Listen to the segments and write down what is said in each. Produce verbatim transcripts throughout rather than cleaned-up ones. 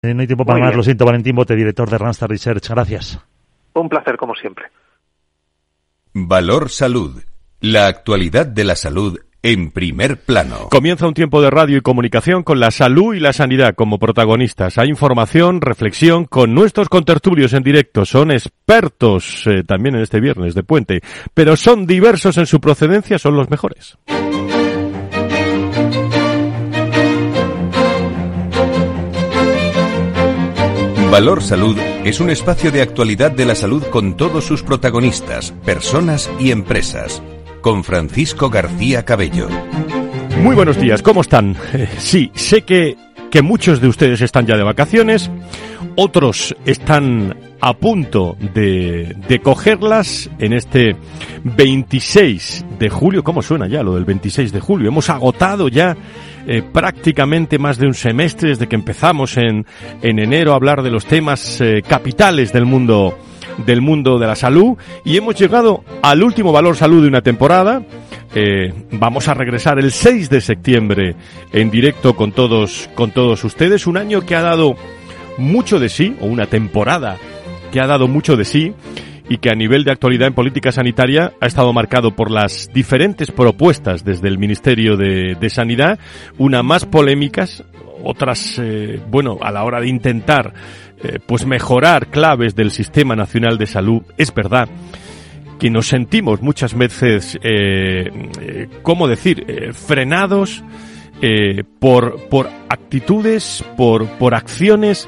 Eh, no hay tiempo para Muy más, bien. lo siento, Valentín Bote, director de Randstad Research. Gracias. Un placer como siempre. Valor Salud. La actualidad de la salud en primer plano. Comienza un tiempo de radio y comunicación con la salud y la sanidad como protagonistas. Hay información, reflexión con nuestros contertulios en directo. Son expertos eh, también en este viernes de puente, pero son diversos en su procedencia, son los mejores. Valor Salud es un espacio de actualidad de la salud con todos sus protagonistas, personas y empresas. Con Francisco García Cabello. Muy buenos días, ¿cómo están? Eh, sí, sé que, que muchos de ustedes están ya de vacaciones, otros están a punto de, de cogerlas en este veintiséis de julio. ¿Cómo suena ya lo del veintiséis de julio? Hemos agotado ya eh, prácticamente más de un semestre desde que empezamos en, en enero a hablar de los temas eh, capitales del mundo del mundo de la salud, y hemos llegado al último Valor Salud de una temporada. Eh, vamos a regresar el seis de septiembre en directo con todos con todos ustedes, un año que ha dado mucho de sí, o una temporada que ha dado mucho de sí, y que a nivel de actualidad en política sanitaria ha estado marcado por las diferentes propuestas desde el Ministerio de, de Sanidad, unas más polémicas, otras, eh, bueno, a la hora de intentar eh, pues mejorar claves del Sistema Nacional de Salud. Es verdad que nos sentimos muchas veces, eh, eh, ¿cómo decir?, eh, frenados eh, por, por actitudes, por, por acciones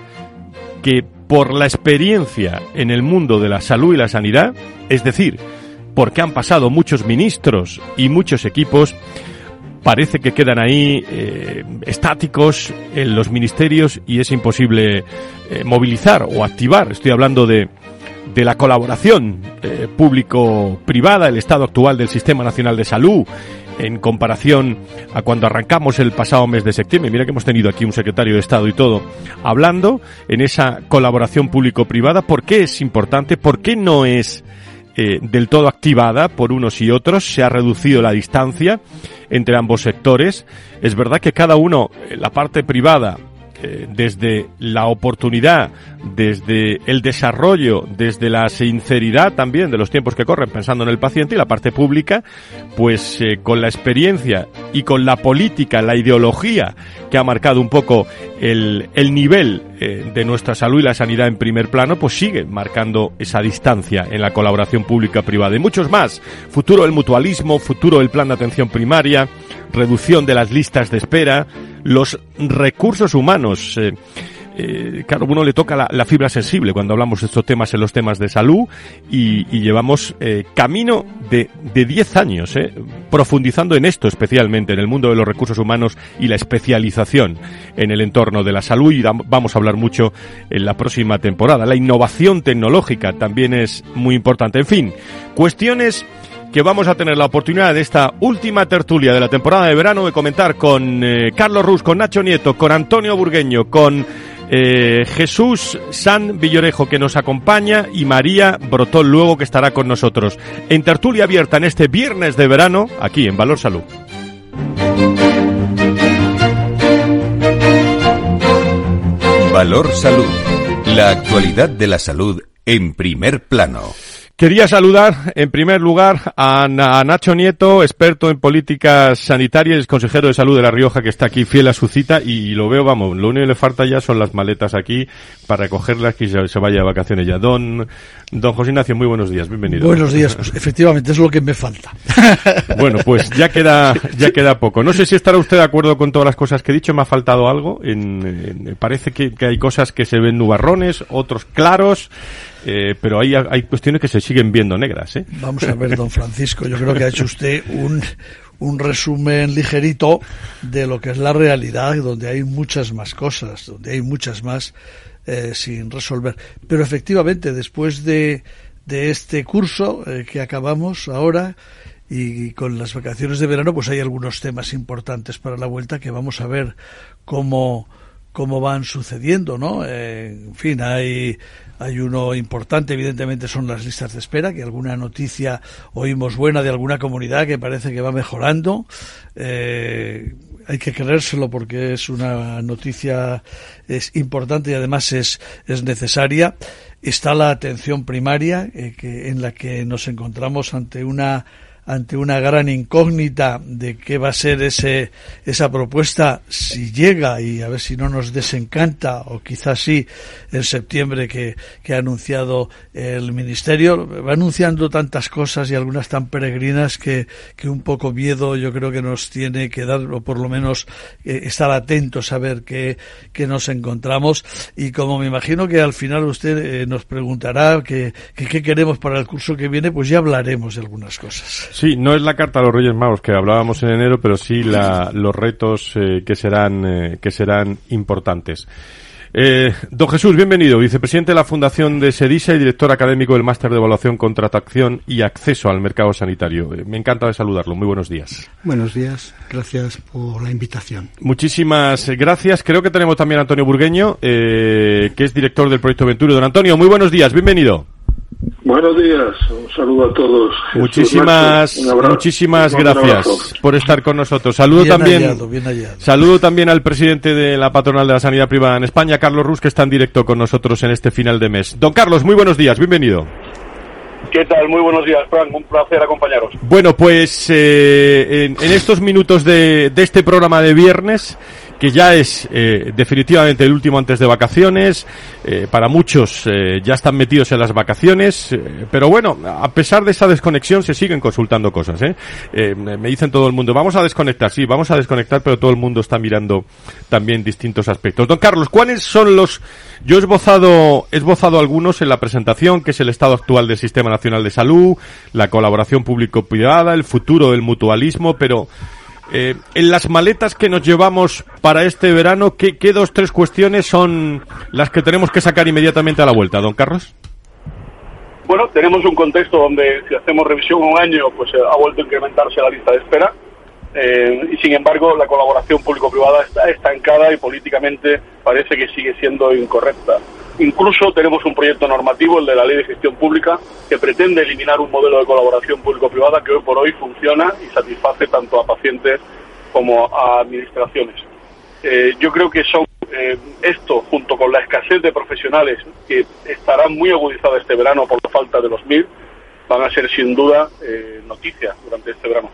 que por la experiencia en el mundo de la salud y la sanidad, es decir, porque han pasado muchos ministros y muchos equipos, parece que quedan ahí eh, estáticos en los ministerios y es imposible eh, movilizar o activar. Estoy hablando de, de la colaboración eh, público-privada, el estado actual del Sistema Nacional de Salud, en comparación a cuando arrancamos el pasado mes de septiembre. Mira que hemos tenido aquí un secretario de Estado y todo hablando en esa colaboración público-privada. ¿Por qué es importante? ¿Por qué no es eh, del todo activada por unos y otros? Se ha reducido la distancia entre ambos sectores. Es verdad que cada uno, la parte privada, eh, desde la oportunidad, desde el desarrollo, desde la sinceridad también de los tiempos que corren, pensando en el paciente, y la parte pública, pues eh, con la experiencia y con la política, la ideología que ha marcado un poco el, el nivel eh, de nuestra salud y la sanidad en primer plano, pues sigue marcando esa distancia en la colaboración pública-privada. Y muchos más: futuro del mutualismo, futuro del plan de atención primaria, reducción de las listas de espera, los recursos humanos. Eh, Eh, claro, uno le toca la, la fibra sensible cuando hablamos de estos temas en los temas de salud, y, y llevamos eh, camino de, de diez años eh, profundizando en esto, especialmente en el mundo de los recursos humanos y la especialización en el entorno de la salud, y da, vamos a hablar mucho en la próxima temporada. La innovación tecnológica también es muy importante. En fin, cuestiones que vamos a tener la oportunidad de esta última tertulia de la temporada de verano de comentar con eh, Carlos Rus, con Nacho Nieto, con Antonio Burgueño, con Eh, Jesús San Villorejo, que nos acompaña, y María Brotol luego, que estará con nosotros en tertulia abierta en este viernes de verano aquí en Valor Salud. Valor Salud. La actualidad de la salud en primer plano. Quería saludar en primer lugar a, a Nacho Nieto, experto en políticas sanitarias, consejero de salud de La Rioja, que está aquí fiel a su cita, y lo veo, vamos, lo único que le falta ya son las maletas aquí para recogerlas y se, se vaya de vacaciones ya. Don, don José Ignacio, muy buenos días, bienvenido. Buenos días, pues efectivamente es lo que me falta. Bueno, pues ya queda, ya queda poco. No sé si estará usted de acuerdo con todas las cosas que he dicho, me ha faltado algo. En, en, parece que, que hay cosas que se ven nubarrones, otros claros. Eh, pero hay, hay cuestiones que se siguen viendo negras, ¿eh? Vamos a ver, don Francisco, yo creo que ha hecho usted un, un resumen ligerito de lo que es la realidad, donde hay muchas más cosas, donde hay muchas más eh, sin resolver. Pero efectivamente, después de, de este curso eh, que acabamos ahora, y con las vacaciones de verano, pues hay algunos temas importantes para la vuelta que vamos a ver cómo cómo van sucediendo, ¿no? Eh, en fin, hay hay uno importante, evidentemente, son las listas de espera, que alguna noticia oímos buena de alguna comunidad que parece que va mejorando. Eh, hay que creérselo porque es una noticia es importante y además es es necesaria. Está la atención primaria, eh, que en la que nos encontramos ante una ante una gran incógnita de qué va a ser ese esa propuesta si llega, y a ver si no nos desencanta, o quizás sí, en septiembre que, que ha anunciado el Ministerio. Va anunciando tantas cosas y algunas tan peregrinas que, que un poco miedo yo creo que nos tiene que dar, o por lo menos eh, estar atentos a ver qué, qué nos encontramos. Y como me imagino que al final usted eh, nos preguntará que, que qué queremos para el curso que viene, pues ya hablaremos de algunas cosas. Sí, no es la carta a los Reyes Magos que hablábamos en enero, pero sí la, los retos eh, que serán eh, que serán importantes. Eh, don Jesús, bienvenido, vicepresidente de la Fundación de SEDISA y director académico del Máster de Evaluación, Contratación y Acceso al Mercado Sanitario. Eh, me encanta de saludarlo. Muy buenos días. Buenos días, gracias por la invitación. Muchísimas gracias. Creo que tenemos también a Antonio Burgueño, eh, que es director del Proyecto Venturi. Don Antonio, muy buenos días, bienvenido. Buenos días, un saludo a todos. Muchísimas, muchísimas gracias por estar con nosotros. Saludo bien también, hallado, bien hallado. saludo también al presidente de la Patronal de la Sanidad Privada en España, Carlos Rus, que está en directo con nosotros en este final de mes. Don Carlos, muy buenos días, bienvenido. ¿Qué tal? Muy buenos días, Frank. Un placer acompañaros. Bueno, pues eh, en, en estos minutos de, de este programa de viernes, que ya es eh, definitivamente el último antes de vacaciones, eh, para muchos eh, ya están metidos en las vacaciones, eh, pero bueno, a pesar de esa desconexión se siguen consultando cosas, ¿eh? Eh, me dicen todo el mundo, vamos a desconectar, sí, vamos a desconectar, pero todo el mundo está mirando también distintos aspectos. Don Carlos, ¿cuáles son los...? Yo he esbozado, he esbozado algunos en la presentación, que es el estado actual del Sistema Nacional de Salud, la colaboración público-privada, el futuro del mutualismo, pero... Eh, en las maletas que nos llevamos para este verano, ¿qué, qué dos, tres cuestiones son las que tenemos que sacar inmediatamente a la vuelta, don Carlos? Bueno, tenemos un contexto donde, si hacemos revisión un año, pues eh, ha vuelto a incrementarse la lista de espera, eh, y sin embargo la colaboración público-privada está estancada y políticamente parece que sigue siendo incorrecta. Incluso tenemos un proyecto normativo, el de la Ley de Gestión Pública, que pretende eliminar un modelo de colaboración público-privada que hoy por hoy funciona y satisface tanto a pacientes como a administraciones. Eh, yo creo que son eh, esto, junto con la escasez de profesionales, que estarán muy agudizadas este verano por la falta de los M I R, van a ser sin duda eh, noticias durante este verano.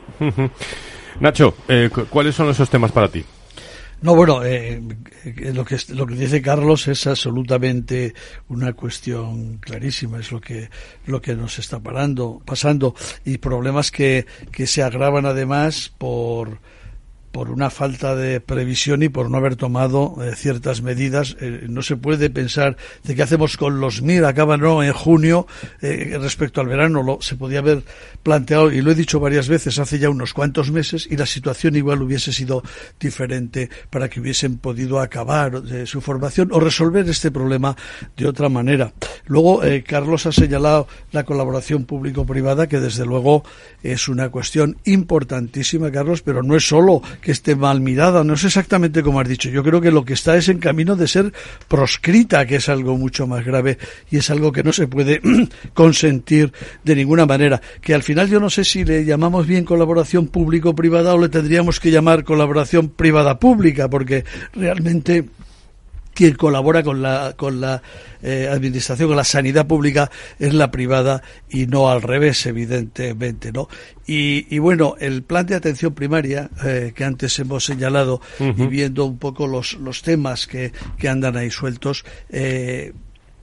Nacho, eh, ¿cuáles son esos temas para ti? No, bueno, eh, lo que lo que dice Carlos es absolutamente una cuestión clarísima, es lo que lo que nos está parando, pasando, y problemas que que se agravan además por por una falta de previsión y por no haber tomado eh, ciertas medidas. Eh, no se puede pensar de qué hacemos con los M I R, acaban no en junio, eh, respecto al verano, lo, se podía haber planteado, y lo he dicho varias veces, hace ya unos cuantos meses, y la situación igual hubiese sido diferente para que hubiesen podido acabar eh, su formación o resolver este problema de otra manera. Luego, eh, Carlos ha señalado la colaboración público-privada, que desde luego es una cuestión importantísima, Carlos, pero no es solo que esté mal mirada, no es exactamente como has dicho. Yo creo que lo que está es en camino de ser proscrita, que es algo mucho más grave y es algo que no se puede consentir de ninguna manera. Que al final yo no sé si le llamamos bien colaboración público-privada o le tendríamos que llamar colaboración privada-pública, porque realmente quien colabora con la con la eh, administración, con la sanidad pública, es la privada y no al revés, evidentemente, ¿no? Y, y bueno, el plan de atención primaria eh, que antes hemos señalado, uh-huh. y viendo un poco los los temas que que andan ahí sueltos, eh,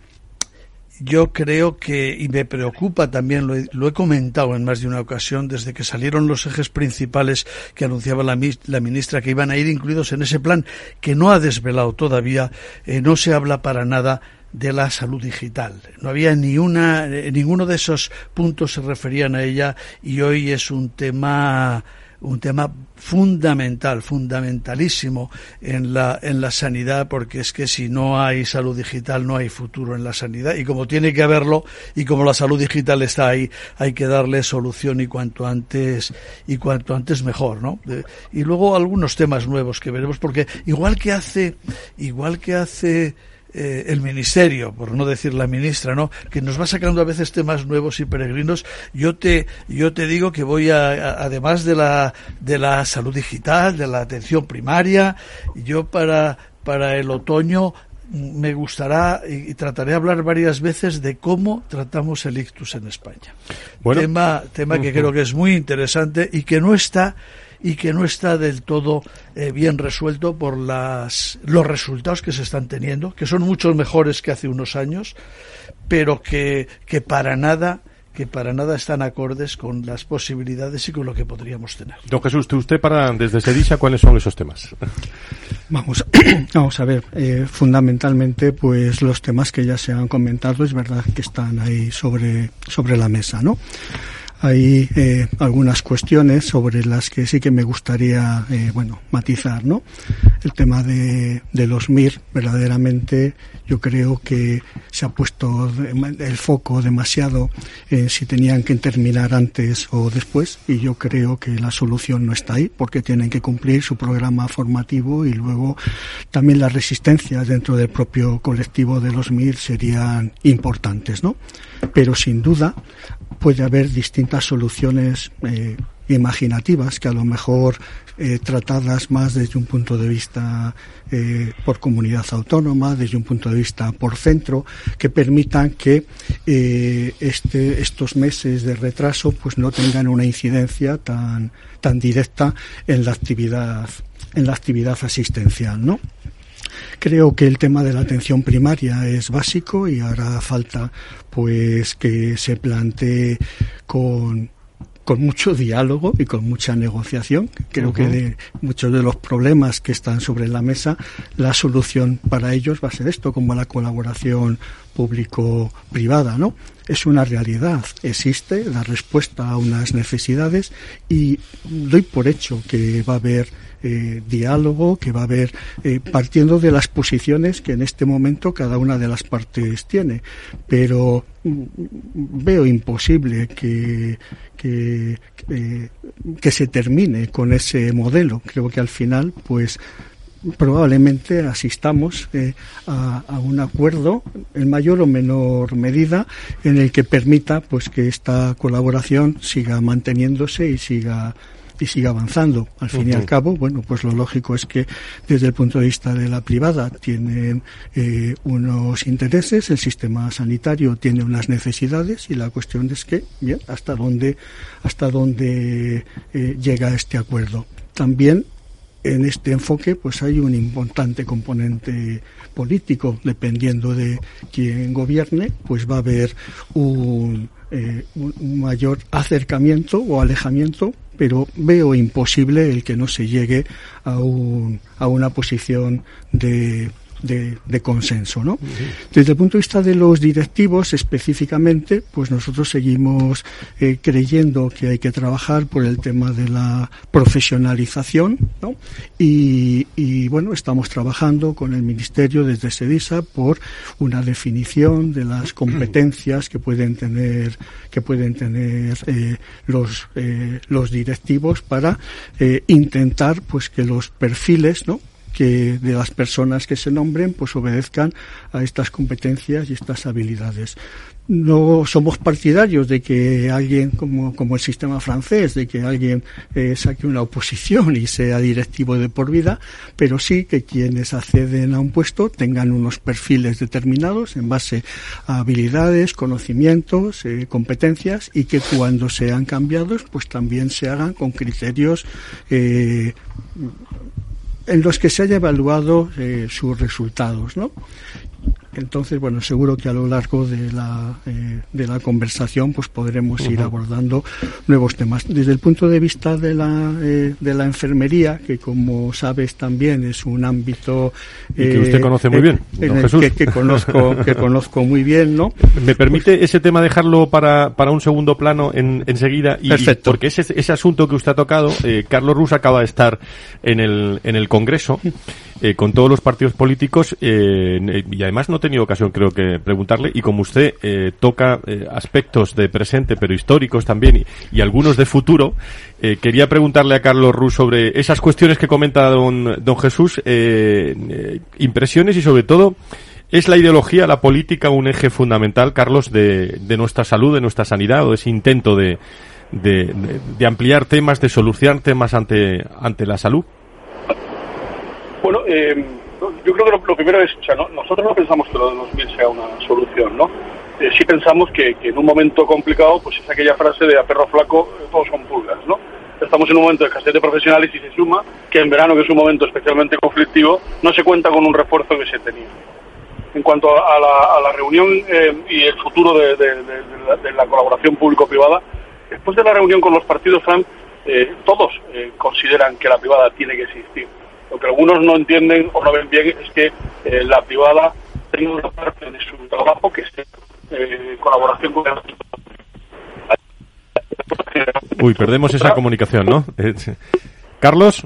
yo creo que, y me preocupa también, lo he, lo he comentado en más de una ocasión, desde que salieron los ejes principales que anunciaba la, la ministra que iban a ir incluidos en ese plan, que no ha desvelado todavía, eh, no se habla para nada de la salud digital. No había ni una, eh, ninguno de esos puntos se referían a ella, y hoy es un tema un tema fundamental, fundamentalísimo en la en la sanidad, porque es que si no hay salud digital no hay futuro en la sanidad, y como tiene que haberlo, y como la salud digital está ahí, hay que darle solución y cuanto antes y cuanto antes mejor, ¿no? Y luego algunos temas nuevos que veremos, porque igual que hace igual que hace Eh, el ministerio, por no decir la ministra, ¿no?, que nos va sacando a veces temas nuevos y peregrinos. Yo te yo te digo que voy a, a además de la de la salud digital, de la atención primaria, yo para para el otoño me gustará y, y trataré de hablar varias veces de cómo tratamos el ictus en España. Bueno, tema tema que uh-huh. creo que es muy interesante y que no está y que no está del todo eh, bien resuelto por las los resultados que se están teniendo, que son mucho mejores que hace unos años, pero que que para nada que para nada están acordes con las posibilidades y con lo que podríamos tener. Don Jesús, usted para desde Sedisa, ¿cuáles son esos temas? Vamos, vamos a ver, eh, fundamentalmente, pues los temas que ya se han comentado, es verdad que están ahí sobre sobre la mesa, ¿no? Hay eh, algunas cuestiones sobre las que sí que me gustaría, eh, bueno, matizar, ¿no? El tema de, de los M I R, verdaderamente, yo creo que se ha puesto el foco demasiado en si tenían que terminar antes o después, y yo creo que la solución no está ahí, porque tienen que cumplir su programa formativo, y luego también las resistencias dentro del propio colectivo de los M I R serían importantes, ¿no? Pero sin duda puede haber distintas soluciones eh, imaginativas que a lo mejor eh, tratadas más desde un punto de vista eh, por comunidad autónoma, desde un punto de vista por centro, que permitan que eh, este, estos meses de retraso pues no tengan una incidencia tan tan directa en la actividad en la actividad asistencial, ¿no? Creo que el tema de la atención primaria es básico y hará falta pues que se plantee con con mucho diálogo y con mucha negociación. Creo uh-huh. que de muchos de los problemas que están sobre la mesa, la solución para ellos va a ser esto, como la colaboración público-privada, ¿no? Es una realidad, existe la respuesta a unas necesidades y doy por hecho que va a haber Eh, diálogo, que va a haber eh, partiendo de las posiciones que en este momento cada una de las partes tiene, pero mm, veo imposible que que, que que se termine con ese modelo. Creo que al final pues probablemente asistamos eh, a, a un acuerdo en mayor o menor medida en el que permita pues que esta colaboración siga manteniéndose y siga y siga avanzando. Al fin uh-huh. y al cabo, bueno, pues lo lógico es que desde el punto de vista de la privada tienen eh, unos intereses, el sistema sanitario tiene unas necesidades, y la cuestión es que, bien, hasta dónde hasta dónde eh, llega este acuerdo. También en este enfoque pues hay un importante componente político, dependiendo de quién gobierne, pues va a haber un, eh, un mayor acercamiento o alejamiento, pero veo imposible el que no se llegue a un a una posición de de, de consenso, ¿no? Uh-huh. Desde el punto de vista de los directivos específicamente, pues nosotros seguimos eh, creyendo que hay que trabajar por el tema de la profesionalización, ¿no? Y, y bueno, estamos trabajando con el Ministerio desde Sedisa por una definición de las competencias que pueden tener que pueden tener eh, los eh, los directivos para eh, intentar pues que los perfiles, ¿no?, que de las personas que se nombren pues obedezcan a estas competencias y estas habilidades. No somos partidarios de que alguien, como, como el sistema francés, de que alguien eh, saque una oposición y sea directivo de por vida, pero sí que quienes acceden a un puesto tengan unos perfiles determinados en base a habilidades, conocimientos, eh, competencias, y que cuando sean cambiados pues también se hagan con criterios eh, en los que se haya evaluado eh, sus resultados, ¿no? Entonces, bueno, seguro que a lo largo de la eh, de la conversación pues podremos uh-huh. ir abordando nuevos temas. Desde el punto de vista de la eh, de la enfermería, que como sabes también es un ámbito eh, y que usted conoce muy bien, eh, don en Jesús. Que, que conozco que conozco muy bien, ¿no? ¿Me permite pues, ese tema dejarlo para para un segundo plano en enseguida? Y, perfecto. Y porque ese ese asunto que usted ha tocado, eh, Carlos Rus acaba de estar en el en el Congreso eh, con todos los partidos políticos eh, y además no he tenido ocasión creo que preguntarle, y como usted eh, toca eh, aspectos de presente pero históricos también y, y algunos de futuro, eh, quería preguntarle a Carlos Rus sobre esas cuestiones que comenta don, don Jesús, eh, eh, impresiones y sobre todo, ¿es la ideología, la política un eje fundamental, Carlos, de, de nuestra salud, de nuestra sanidad, o ese intento de, de, de, de ampliar temas, de solucionar temas ante, ante la salud? Bueno, eh, yo creo que lo, lo primero es, o sea, ¿no? nosotros no pensamos que lo de dos mil sea una solución, ¿no? Eh, sí pensamos que, que en un momento complicado, pues es aquella frase de a perro flaco todos son pulgas, ¿no? Estamos en un momento de escasez de profesionales y se suma que en verano, que es un momento especialmente conflictivo, no se cuenta con un refuerzo que se tenía. En cuanto a la, a la reunión eh, y el futuro de, de, de, de, la, de la colaboración público-privada, después de la reunión con los partidos, Fran, eh, todos eh, consideran que la privada tiene que existir. Lo que algunos no entienden o no ven bien es que eh, la privada tenga una parte de su trabajo que esté eh, en colaboración con el... Uy, perdemos esa comunicación, ¿no? Eh, Carlos,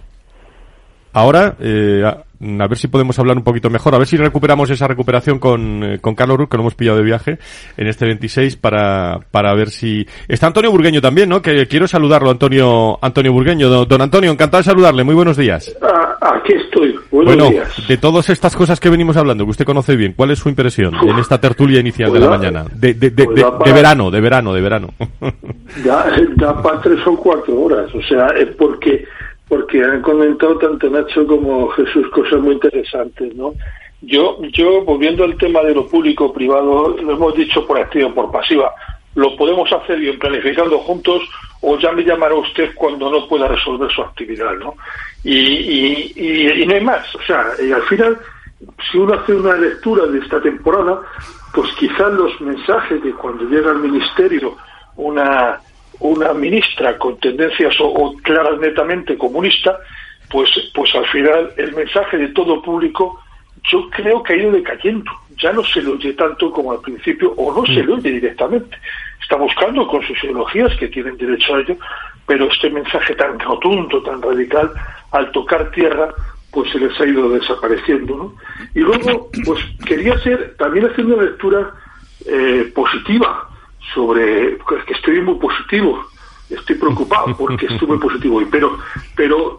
ahora, eh, a, a ver si podemos hablar un poquito mejor, a ver si recuperamos esa recuperación con, eh, con Carlos Rus, que lo hemos pillado de viaje en este veintiséis, para, para ver si... Está Antonio Burgueño también, ¿no? Que quiero saludarlo, Antonio, Antonio Burgueño. Don, don Antonio, encantado de saludarle, muy buenos días. Ah, aquí estoy, buenos bueno, días. De todas estas cosas que venimos hablando, que usted conoce bien, ¿cuál es su impresión Uf, en esta tertulia inicial pues de la da, mañana? De, de, de, pues de, para, de verano, de verano, de verano. Da, da para tres o cuatro horas, o sea, es porque... porque han comentado tanto Nacho como Jesús cosas muy interesantes, ¿no? Yo, yo volviendo al tema de lo público-privado, lo hemos dicho por activa o por pasiva, lo podemos hacer bien planificando juntos, o ya me llamará usted cuando no pueda resolver su actividad, ¿no? Y, y, y, y no hay más, o sea, y al final, si uno hace una lectura de esta temporada, pues quizás los mensajes de cuando llega al ministerio una... una ministra con tendencias o, o claras netamente comunista, pues pues al final el mensaje de todo público yo creo que ha ido decayendo, ya no se le oye tanto como al principio, o no se le oye directamente, está buscando con sus ideologías que tienen derecho a ello, pero este mensaje tan rotundo, tan radical, al tocar tierra, pues se les ha ido desapareciendo, ¿no? Y luego, pues quería hacer, también hacer una lectura eh, positiva, sobre que estoy muy positivo, estoy preocupado porque estoy muy positivo hoy, pero pero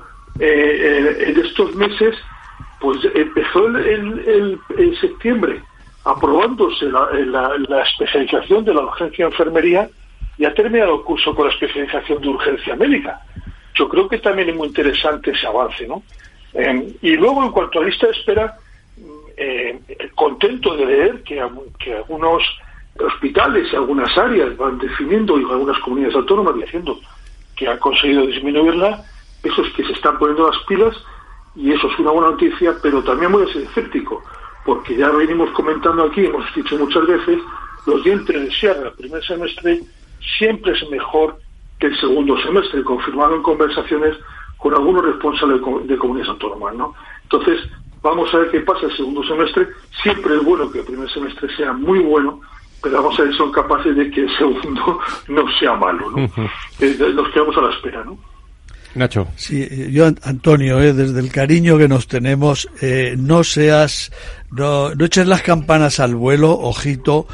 eh, en estos meses pues empezó el, el, el, en septiembre aprobándose la, la, la especialización de la urgencia de enfermería y ha terminado el curso con la especialización de urgencia médica. Yo creo que también es muy interesante ese avance, ¿no? Eh, y luego en cuanto a lista de espera, eh, contento de leer que, que algunos hospitales y algunas áreas van definiendo, y algunas comunidades autónomas diciendo que han conseguido disminuirla, eso es que se están poniendo las pilas y eso es una buena noticia, pero también voy a ser escéptico, porque ya venimos comentando aquí, hemos dicho muchas veces, los dientes de sierra el primer semestre siempre es mejor que el segundo semestre, confirmado en conversaciones con algunos responsables de comunidades autónomas, ¿no? Entonces, vamos a ver qué pasa el segundo semestre, siempre es bueno que el primer semestre sea muy bueno, pero vamos a ver si son capaces de que el segundo no sea malo, ¿no? Uh-huh. Nos quedamos a la espera, ¿no? Nacho. Sí, yo, Antonio, eh, desde el cariño que nos tenemos, eh, no seas, no, no eches las campanas al vuelo, ojito,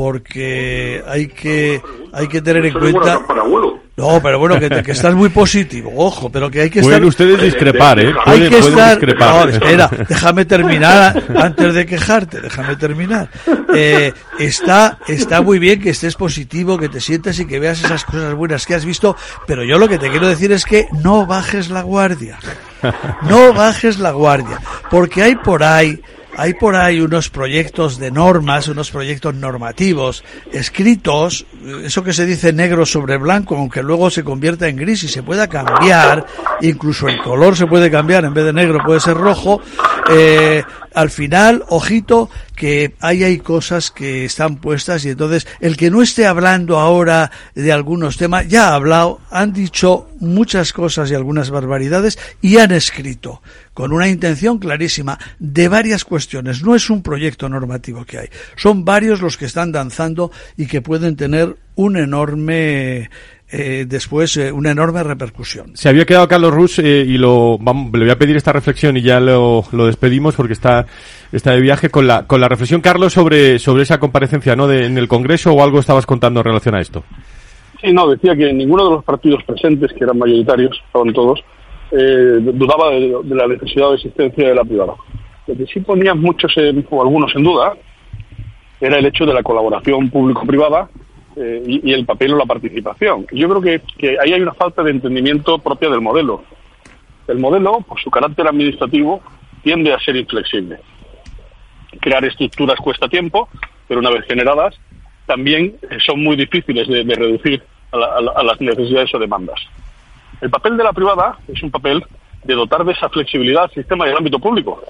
porque hay que, hay que tener en cuenta. No, pero bueno, que, que estás muy positivo, ojo, pero que hay que pueden estar... Pueden ustedes discrepar, ¿eh? Hay pueden, que pueden estar... discrepar. No, espera, déjame terminar antes de quejarte, déjame terminar. Eh, está, está muy bien que estés positivo, que te sientas y que veas esas cosas buenas que has visto, pero yo lo que te quiero decir es que no bajes la guardia. No bajes la guardia, porque hay por ahí... Hay por ahí unos proyectos de normas, unos proyectos normativos escritos, eso que se dice negro sobre blanco, aunque luego se convierta en gris y se pueda cambiar, incluso el color se puede cambiar, en vez de negro puede ser rojo, eh, al final, ojito, que ahí hay cosas que están puestas y entonces el que no esté hablando ahora de algunos temas, ya ha hablado, han dicho muchas cosas y algunas barbaridades y han escrito con una intención clarísima de varias cuestiones. No es un proyecto normativo que hay, son varios los que están danzando y que pueden tener un enorme... Eh, después eh, una enorme repercusión. Se había quedado Carlos Rus eh, y lo vamos, le voy a pedir esta reflexión y ya lo, lo despedimos porque está está de viaje con la con la reflexión, Carlos, sobre sobre esa comparecencia, ¿no? De, en el Congreso, o algo estabas contando en relación a esto. Sí, no, decía que ninguno de los partidos presentes, que eran mayoritarios, estaban todos, eh, dudaba de, de la necesidad de existencia de la privada. Lo que sí ponían muchos en, o algunos en duda era el hecho de la colaboración público-privada Eh, y, y el papel o la participación. Yo creo que, que ahí hay una falta de entendimiento propia del modelo. El modelo, por su carácter administrativo, tiende a ser inflexible. Crear estructuras cuesta tiempo, pero una vez generadas, también son muy difíciles de, de reducir a, la, a, la, a las necesidades o demandas. El papel de la privada es un papel de dotar de esa flexibilidad al sistema del ámbito público.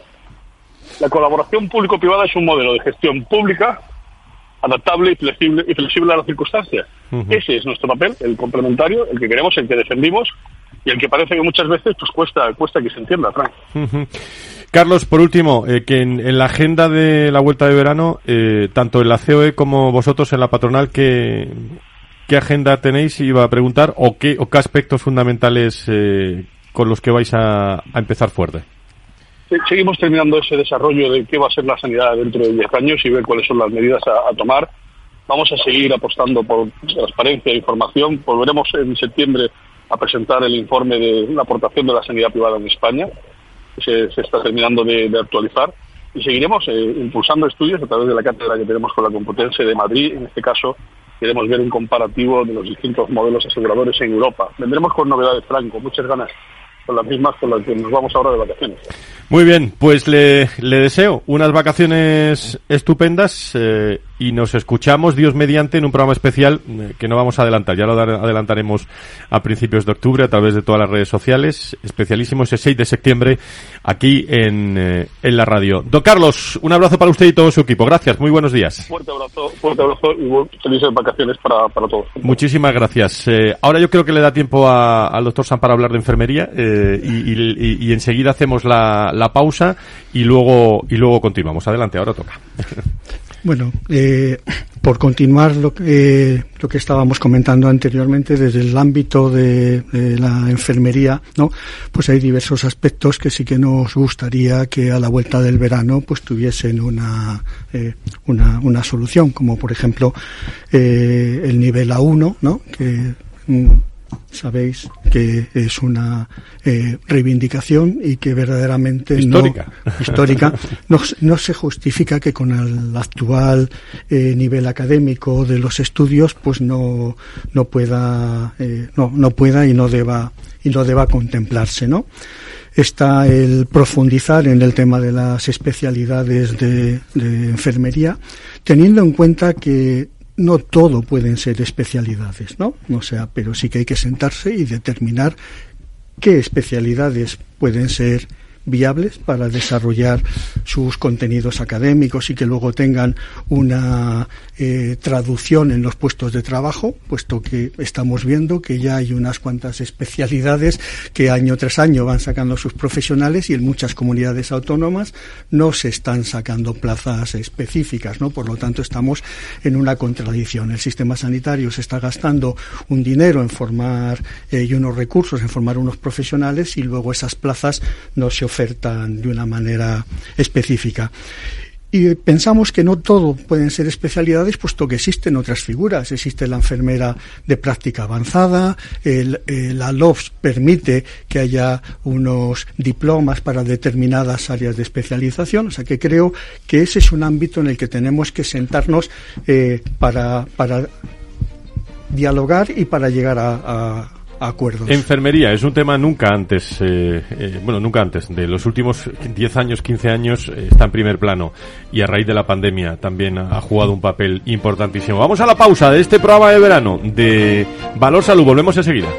La colaboración público-privada es un modelo de gestión pública adaptable y flexible, y flexible a las circunstancias. Uh-huh. Ese es nuestro papel, el complementario, el que queremos, el que defendimos y el que parece que muchas veces pues cuesta cuesta que se entienda, Frank. Uh-huh. Carlos, por último, eh, que en, en la agenda de la vuelta de verano, eh, tanto en la C O E como vosotros en la patronal, ¿qué, qué agenda tenéis? Iba a preguntar, o qué, o qué aspectos fundamentales eh, con los que vais a, a empezar fuerte. Seguimos terminando ese desarrollo de qué va a ser la sanidad dentro de diez años y ver cuáles son las medidas a, a tomar. Vamos a seguir apostando por transparencia e información. Volveremos en septiembre a presentar el informe de la aportación de la sanidad privada en España, que se, se está terminando de, de actualizar. Y seguiremos eh, impulsando estudios a través de la cátedra que tenemos con la Complutense de Madrid. En este caso, queremos ver un comparativo de los distintos modelos aseguradores en Europa. Vendremos con novedades, Franco, muchas ganas. Con las mismas con las que nos vamos ahora de vacaciones. Muy bien, pues le, le deseo unas vacaciones estupendas eh, y nos escuchamos, Dios mediante, en un programa especial eh, que no vamos a adelantar, ya lo adelantaremos a principios de octubre a través de todas las redes sociales, especialísimo ese seis de septiembre aquí en, eh, en la radio. Don Carlos, un abrazo para usted y todo su equipo, gracias, muy buenos días. Fuerte abrazo, fuerte abrazo y felices vacaciones para, para todos. Muchísimas gracias. Eh, ahora yo creo que le da tiempo a, al doctor Sam para hablar de enfermería eh, y, y, y enseguida hacemos la, la pausa y luego y luego continuamos. Adelante, ahora toca. Bueno, eh, por continuar lo que, eh, lo que estábamos comentando anteriormente desde el ámbito de, de la enfermería, ¿no? Pues hay diversos aspectos que sí que nos gustaría que a la vuelta del verano pues tuviesen una eh, una, una solución, como por ejemplo eh, el nivel A uno, ¿no? Que mm, sabéis que es una eh, reivindicación y que verdaderamente histórica no, histórica no, no se justifica que con el actual eh, nivel académico de los estudios pues no no pueda eh, no no pueda y no deba y no deba contemplarse, ¿no? Está el profundizar en el tema de las especialidades de, de enfermería, teniendo en cuenta que no todo pueden ser especialidades, ¿no? O sea, pero sí que hay que sentarse y determinar qué especialidades pueden ser viables para desarrollar sus contenidos académicos y que luego tengan una eh, traducción en los puestos de trabajo, puesto que estamos viendo que ya hay unas cuantas especialidades que año tras año van sacando sus profesionales y en muchas comunidades autónomas no se están sacando plazas específicas, ¿no? Por lo tanto, estamos en una contradicción. El sistema sanitario se está gastando un dinero en formar eh, y unos recursos en formar unos profesionales y luego esas plazas no se ofertan de una manera específica. Y pensamos que no todo pueden ser especialidades, puesto que existen otras figuras. Existe la enfermera de práctica avanzada, el, el, la L O F S permite que haya unos diplomas para determinadas áreas de especialización. O sea que creo que ese es un ámbito en el que tenemos que sentarnos eh, para, para dialogar y para llegar a, a acuerdos. Enfermería es un tema nunca antes, eh, eh, bueno, nunca antes, de los últimos diez años, quince años, eh, está en primer plano y a raíz de la pandemia también ha jugado un papel importantísimo. Vamos a la pausa de este programa de verano de Valor Salud, volvemos enseguida.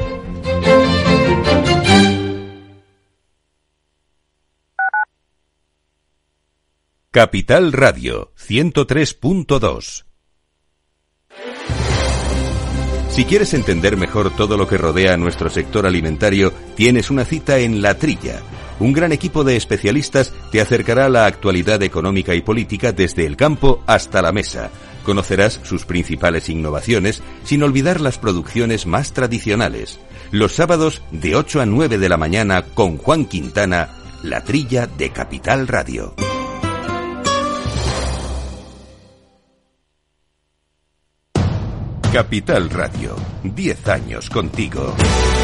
Capital Radio, ciento tres punto dos. Si quieres entender mejor todo lo que rodea a nuestro sector alimentario, tienes una cita en La Trilla. Un gran equipo de especialistas te acercará a la actualidad económica y política desde el campo hasta la mesa. Conocerás sus principales innovaciones, sin olvidar las producciones más tradicionales. Los sábados de ocho a nueve de la mañana con Juan Quintana, La Trilla de Capital Radio. Capital Radio, diez años contigo.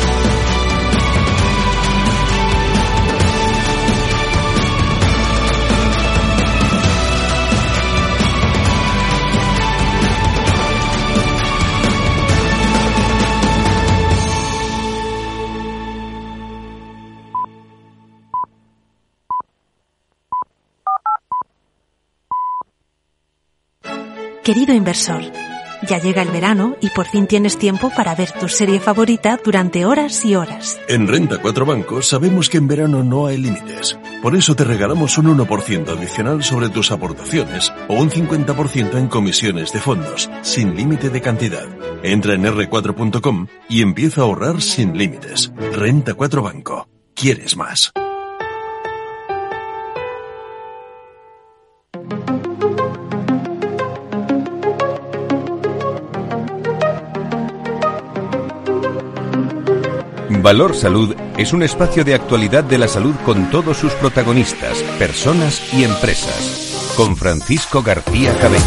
Querido inversor, ya llega el verano y por fin tienes tiempo para ver tu serie favorita durante horas y horas. En Renta cuatro Banco sabemos que en verano no hay límites. Por eso te regalamos un uno por ciento adicional sobre tus aportaciones o un cincuenta por ciento en comisiones de fondos, sin límite de cantidad. Entra en erre cuatro punto com y empieza a ahorrar sin límites. Renta cuatro Banco. ¿Quieres más? Valor Salud es un espacio de actualidad de la salud con todos sus protagonistas, personas y empresas. Con Francisco García Cabello.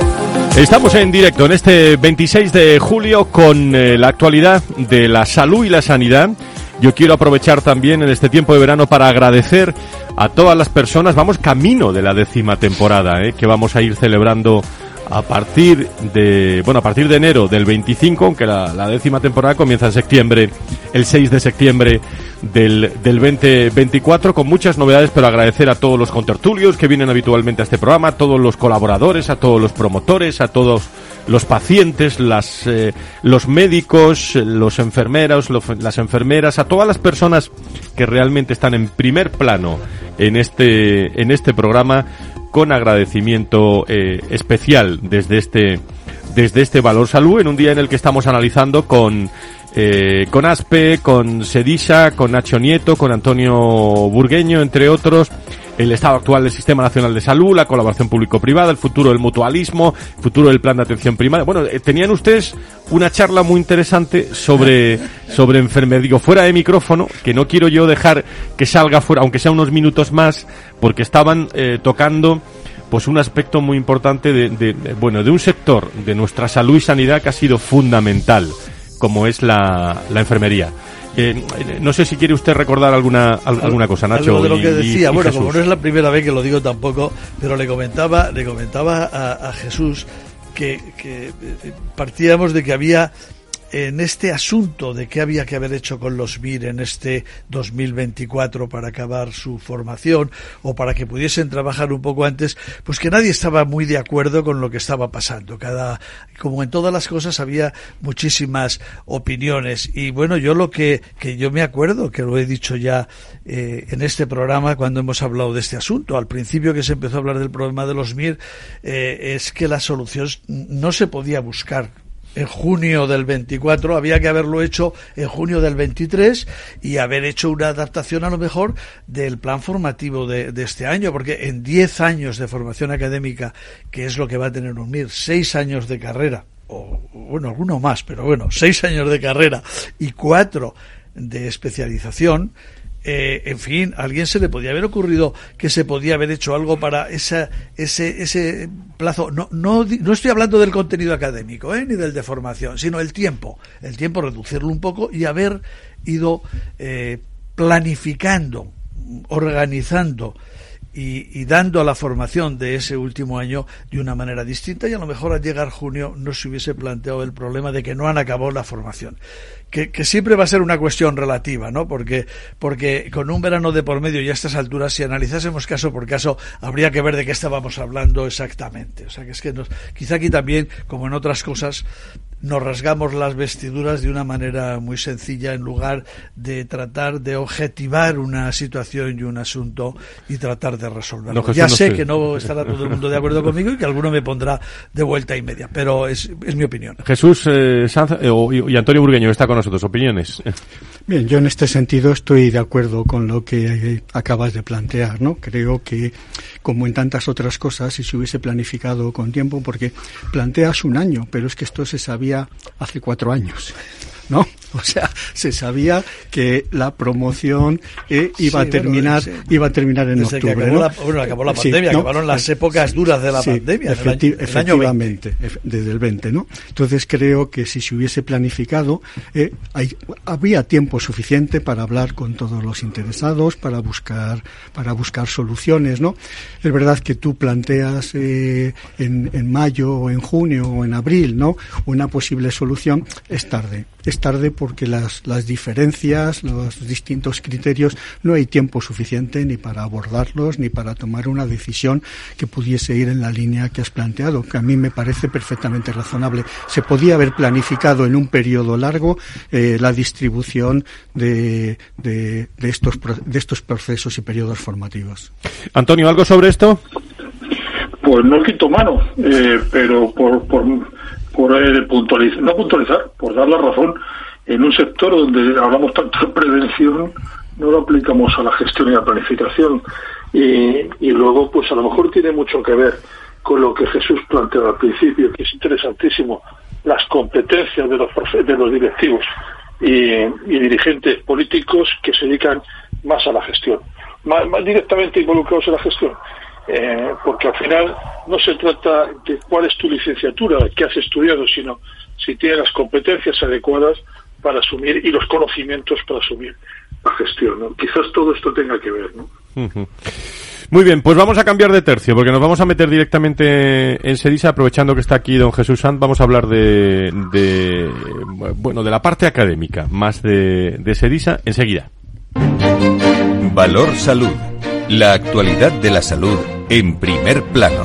Estamos en directo en este veintiséis de julio con eh, la actualidad de la salud y la sanidad. Yo quiero aprovechar también en este tiempo de verano para agradecer a todas las personas. Vamos camino de la décima temporada, eh, que vamos a ir celebrando a partir de, bueno, a partir de enero del veinticinco, aunque la, la décima temporada comienza en septiembre, el seis de septiembre del, del veinte veinticuatro, con muchas novedades, pero agradecer a todos los contertulios que vienen habitualmente a este programa, a todos los colaboradores, a todos los promotores, a todos los pacientes, las, eh, los médicos, los enfermeros, los, las enfermeras, a todas las personas que realmente están en primer plano en este, en este programa, con agradecimiento eh, especial desde este desde este Valor Salud, en un día en el que estamos analizando con eh, con ASPE, con SEDISA, con Nacho Nieto, con Antonio Burgueño, entre otros, el estado actual del Sistema Nacional de Salud, la colaboración público-privada, el futuro del mutualismo, el futuro del plan de atención primaria. Bueno, eh, tenían ustedes una charla muy interesante sobre sobre enfermedad, digo, fuera de micrófono, que no quiero yo dejar que salga fuera, aunque sea unos minutos más, porque estaban eh, tocando pues un aspecto muy importante de, de, de, bueno, de un sector de nuestra salud y sanidad que ha sido fundamental, como es la, la enfermería. Eh, no sé si quiere usted recordar alguna alguna cosa, Nacho. Algo de lo que y, decía, y, y bueno, Jesús. Como no es la primera vez que lo digo tampoco, pero le comentaba, le comentaba a, a Jesús que, que partíamos de que había, en este asunto de qué había que haber hecho con los M I R en este dos mil veinticuatro para acabar su formación o para que pudiesen trabajar un poco antes, pues que nadie estaba muy de acuerdo con lo que estaba pasando. Cada, como en todas las cosas, había muchísimas opiniones. Y bueno, yo lo que, que yo me acuerdo, que lo he dicho ya eh, en este programa cuando hemos hablado de este asunto, al principio que se empezó a hablar del problema de los M I R, eh, es que la solución no se podía buscar en junio del veinticuatro, había que haberlo hecho en junio del veintitrés y haber hecho una adaptación a lo mejor del plan formativo de, de este año, porque en diez años de formación académica, que es lo que va a tener un M I R, seis años de carrera, o bueno, alguno más, pero bueno, seis años de carrera y cuatro de especialización, Eh, en fin, a alguien se le podía haber ocurrido que se podía haber hecho algo para esa, ese, ese plazo. No, no, no estoy hablando del contenido académico, ¿eh? Ni del de formación, sino el tiempo. El tiempo, reducirlo un poco y haber ido eh, planificando, organizando y, y dando a la formación de ese último año de una manera distinta, y a lo mejor al llegar junio no se hubiese planteado el problema de que no han acabado la formación. Que, que siempre va a ser una cuestión relativa, ¿no? Porque, porque con un verano de por medio y a estas alturas, si analizásemos caso por caso, habría que ver de qué estábamos hablando exactamente. O sea, que es que nos, quizá aquí también, como en otras cosas, nos rasgamos las vestiduras de una manera muy sencilla en lugar de tratar de objetivar una situación y un asunto y tratar de resolverlo. No, ya no sé, sé que no estará todo el mundo de acuerdo conmigo y que alguno me pondrá de vuelta y media, pero es, es mi opinión. Jesús eh, Sanz eh, y Antonio Burgueño, que está con nosotros. ¿Opiniones? Bien, yo en este sentido estoy de acuerdo con lo que eh, acabas de plantear, ¿no? Creo que, como en tantas otras cosas, si se hubiese planificado con tiempo, porque planteas un año, pero es que esto se sabía hace cuatro años, ¿no? O sea, se sabía que la promoción eh, iba sí, a terminar bueno, sí. iba a terminar en Desde octubre, acabó ¿no? la, bueno, acabó la pandemia, sí, ¿no? Acabaron las épocas duras de la sí, pandemia. Efecti- el año, efectivamente, el año desde el veinte, ¿no? Entonces creo que si se hubiese planificado, eh, hay, había tiempo suficiente para hablar con todos los interesados, para buscar, para buscar soluciones, ¿no? Es verdad que tú planteas eh, en, en mayo o en junio o en abril, ¿no? Una posible solución. Es tarde, es tarde porque las, las diferencias, los distintos criterios, no hay tiempo suficiente ni para abordarlos ni para tomar una decisión que pudiese ir en la línea que has planteado, que a mí me parece perfectamente razonable. Se podía haber planificado en un periodo largo eh, la distribución de, de, de, estos, de estos procesos y periodos formativos. Antonio, ¿algo sobre esto? Pues no quito mano, eh, pero por, por, por eh, puntualizar, no puntualizar, por dar la razón. En un sector donde hablamos tanto de prevención, no lo aplicamos a la gestión y la planificación. Y, y luego, pues a lo mejor tiene mucho que ver con lo que Jesús planteó al principio, que es interesantísimo, las competencias de los de los directivos y, y dirigentes políticos que se dedican más a la gestión, más, más directamente involucrados en la gestión. Eh, porque al final no se trata de cuál es tu licenciatura, qué has estudiado, sino si tienes las competencias adecuadas para asumir y los conocimientos para asumir la gestión, ¿no? Quizás todo esto tenga que ver, ¿no? Uh-huh. Muy bien, pues vamos a cambiar de tercio, porque nos vamos a meter directamente en SEDISA, aprovechando que está aquí don Jesús Sanz. Vamos a hablar de, de bueno, de la parte académica, más de, de SEDISA, enseguida. Valor Salud. La actualidad de la salud en primer plano.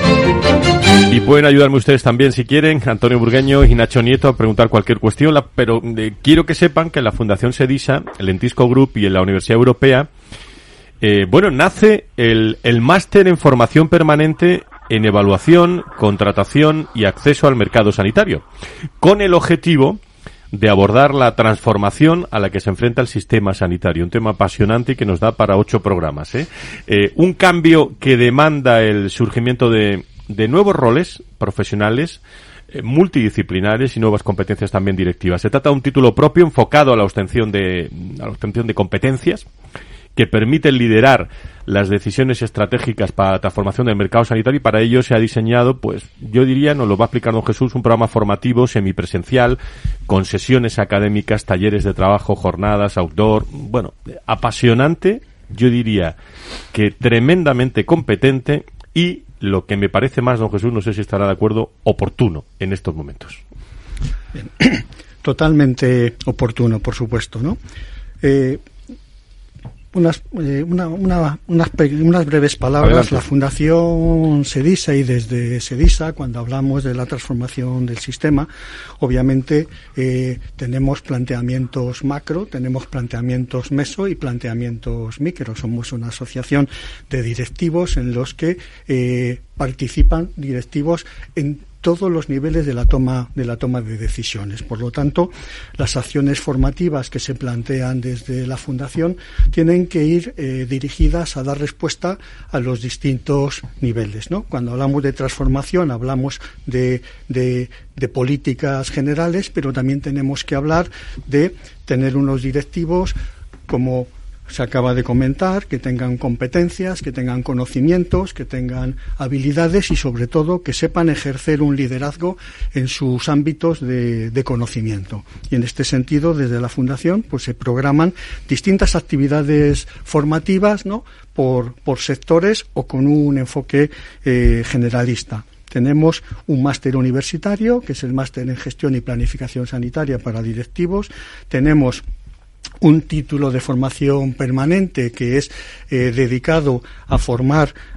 Y pueden ayudarme ustedes también si quieren, Antonio Burgueño y Nacho Nieto, a preguntar cualquier cuestión, la, pero eh, quiero que sepan que en la Fundación SEDISA, el Lentisco Group y en la Universidad Europea, eh, bueno, nace el, el máster en formación permanente en evaluación, contratación y acceso al mercado sanitario, con el objetivo de abordar la transformación a la que se enfrenta el sistema sanitario. Un tema apasionante y que nos da para ocho programas, ¿eh? Eh, un cambio que demanda el surgimiento de, de nuevos roles profesionales, eh, multidisciplinares y nuevas competencias también directivas. Se trata de un título propio enfocado a la obtención de, a la obtención de competencias que permiten liderar las decisiones estratégicas para la transformación del mercado sanitario, y para ello se ha diseñado, pues yo diría, nos lo va a explicar don Jesús, un programa formativo semipresencial con sesiones académicas, talleres de trabajo, jornadas, outdoor, bueno, apasionante, yo diría que tremendamente competente y, lo que me parece más, don Jesús, no sé si estará de acuerdo, oportuno en estos momentos. Bien. Totalmente oportuno, por supuesto, ¿no? Eh, Unas, eh, una, una, unas, unas breves palabras. Adelante. La Fundación SEDISA, y desde SEDISA, cuando hablamos de la transformación del sistema, obviamente eh, tenemos planteamientos macro, tenemos planteamientos meso y planteamientos micro. Somos una asociación de directivos en los que eh, participan directivos en todos los niveles de la toma de la toma de decisiones. Por lo tanto, las acciones formativas que se plantean desde la Fundación tienen que ir eh, dirigidas a dar respuesta a los distintos niveles, ¿no? Cuando hablamos de transformación, hablamos de, de, de políticas generales, pero también tenemos que hablar de tener unos directivos, como se acaba de comentar, que tengan competencias, que tengan conocimientos, que tengan habilidades y, sobre todo, que sepan ejercer un liderazgo en sus ámbitos de, de conocimiento. Y en este sentido, desde la Fundación, pues se programan distintas actividades formativas, ¿no?, por, por sectores o con un enfoque eh, generalista. Tenemos un máster universitario, que es el máster en gestión y planificación sanitaria para directivos. Tenemos un título de formación permanente que es eh, dedicado a formar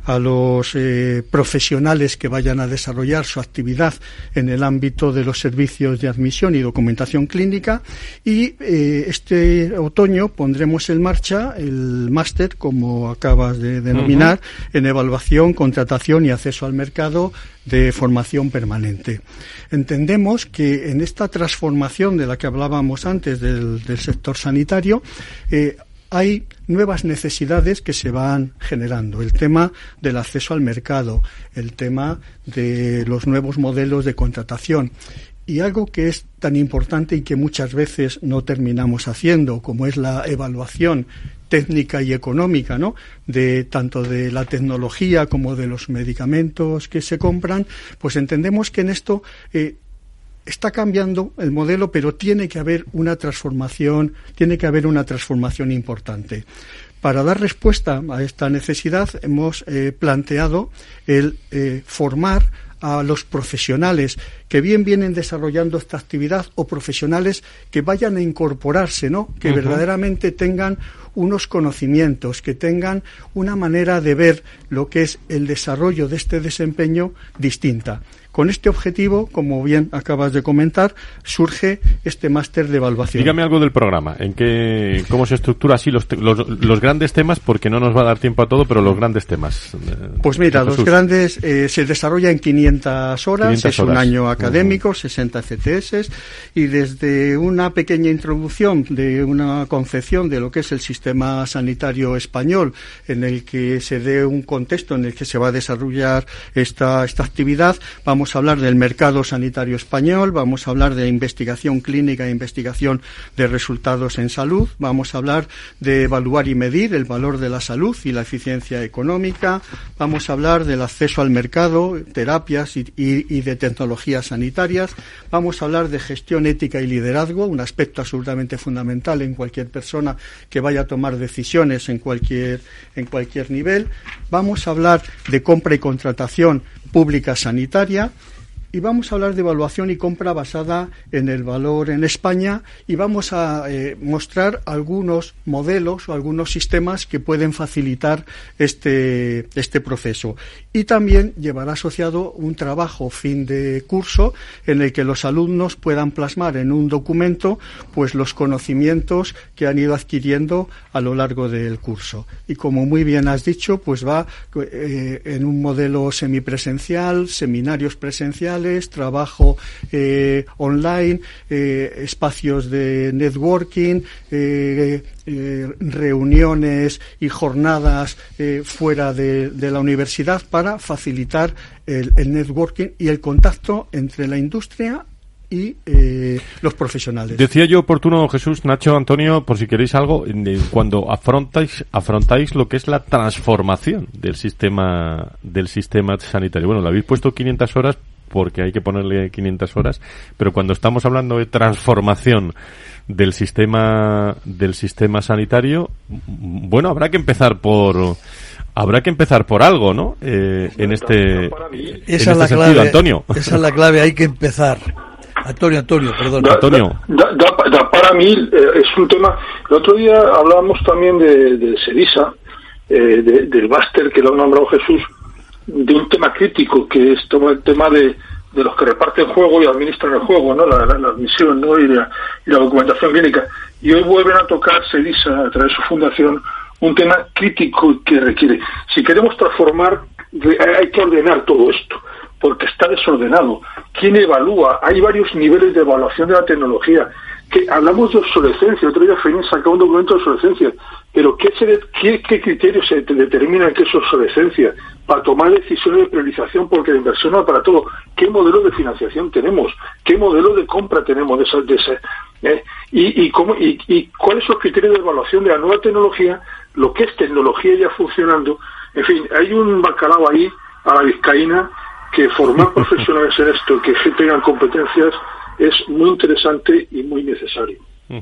a los eh, profesionales que vayan a desarrollar su actividad en el ámbito de los servicios de admisión y documentación clínica, y eh, este otoño pondremos en marcha el máster, como acabas de denominar, uh-huh. en evaluación, contratación y acceso al mercado de formación permanente. Entendemos que en esta transformación de la que hablábamos antes del, del sector sanitario, eh, hay nuevas necesidades que se van generando. El tema del acceso al mercado, el tema de los nuevos modelos de contratación. Y algo que es tan importante y que muchas veces no terminamos haciendo, como es la evaluación técnica y económica, ¿no?, de tanto de la tecnología como de los medicamentos que se compran, pues entendemos que en esto eh, está cambiando el modelo, pero tiene que haber una transformación, tiene que haber una transformación importante. Para dar respuesta a esta necesidad hemos eh, planteado el eh, formar a los profesionales que bien vienen desarrollando esta actividad o profesionales que vayan a incorporarse, ¿no?, que uh-huh. verdaderamente tengan unos conocimientos, que tengan una manera de ver lo que es el desarrollo de este desempeño distinta. Con este objetivo, como bien acabas de comentar, surge este máster de evaluación. Dígame algo del programa, en qué, cómo se estructura así los, los, los grandes temas, porque no nos va a dar tiempo a todo, pero los grandes temas. Pues mira, los grandes eh, se desarrolla en quinientas horas, quinientas es horas. Un año académico, uh-huh. sesenta C T S, y desde una pequeña introducción de una concepción de lo que es el sistema sanitario español, en el que se dé un contexto en el que se va a desarrollar esta, esta actividad. Vamos a hablar del mercado sanitario español, vamos a hablar de investigación clínica e investigación de resultados en salud, vamos a hablar de evaluar y medir el valor de la salud y la eficiencia económica, vamos a hablar del acceso al mercado, terapias y, y, y de tecnologías sanitarias, vamos a hablar de gestión ética y liderazgo, un aspecto absolutamente fundamental en cualquier persona que vaya a tomar decisiones en cualquier, en cualquier nivel, vamos a hablar de compra y contratación pública sanitaria, y vamos a hablar de evaluación y compra basada en el valor en España, y vamos a eh, mostrar algunos modelos o algunos sistemas que pueden facilitar este, este proceso. Y también llevará asociado un trabajo fin de curso en el que los alumnos puedan plasmar en un documento pues los conocimientos que han ido adquiriendo a lo largo del curso. Y como muy bien has dicho, pues va eh, en un modelo semipresencial, seminarios presenciales, trabajo eh, online, eh, espacios de networking, eh, eh, reuniones y jornadas eh, fuera de, de la universidad para facilitar el, el networking y el contacto entre la industria y eh, los profesionales. Decía yo oportuno, Jesús, Nacho, Antonio, por si queréis algo, de cuando afrontáis afrontáis lo que es la transformación del sistema del sistema sanitario. Bueno, lo habéis puesto quinientas horas porque hay que ponerle quinientas horas, pero cuando estamos hablando de transformación del sistema del sistema sanitario, bueno, habrá que empezar por habrá que empezar por algo, ¿no? Eh, en este, en esa este es la sentido, clave, Antonio. Esa es la clave, hay que empezar. Antonio, Antonio, perdón. Da, Antonio. Da, da, da, para mí eh, es un tema. El otro día hablábamos también de, de SEDISA, eh, de, del máster que lo ha nombrado Jesús, de un tema crítico que es todo el tema de, de los que reparten juego y administran el juego, ¿no? La, la, la admisión, ¿no? Y la, y la documentación clínica. Y hoy vuelven a tocar SEDISA a través de su fundación un tema crítico que requiere. Si queremos transformar, hay que ordenar todo esto, porque está desordenado. ¿Quién evalúa? Hay varios niveles de evaluación de la tecnología. Que hablamos de obsolescencia. Otro día Fenin sacó un documento de obsolescencia. Pero ¿qué, se de, qué, qué criterios se determinan que es obsolescencia? Para tomar decisiones de priorización, porque la inversión no es para todo. ¿Qué modelo de financiación tenemos? ¿Qué modelo de compra tenemos de esa, de esa, eh? y, y, cómo, y, y cuáles son los criterios de evaluación de la nueva tecnología? Lo que es tecnología ya funcionando. En fin, hay un bacalao ahí a la vizcaína, que formar profesionales en esto, que tengan competencias, es muy interesante y muy necesario.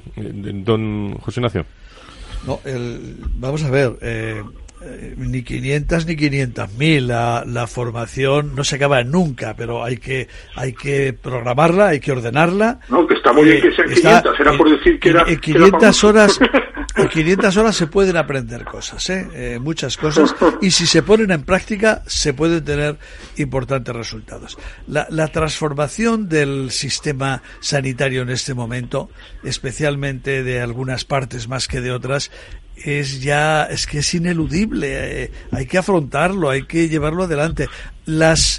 Don José Ignacio. No, el, vamos a ver, eh, eh, ni quinientas ni quinientas mil, la, la formación no se acaba nunca, pero hay que hay que programarla, hay que ordenarla. No, que está muy bien que sean quinientas, era por decir que en, era... En quinientas horas, En quinientas horas se pueden aprender cosas, ¿eh? Eh, muchas cosas, y si se ponen en práctica se pueden tener importantes resultados. La, la transformación del sistema sanitario en este momento, especialmente de algunas partes más que de otras, es ya, es que es ineludible, eh, hay que afrontarlo, hay que llevarlo adelante. Las,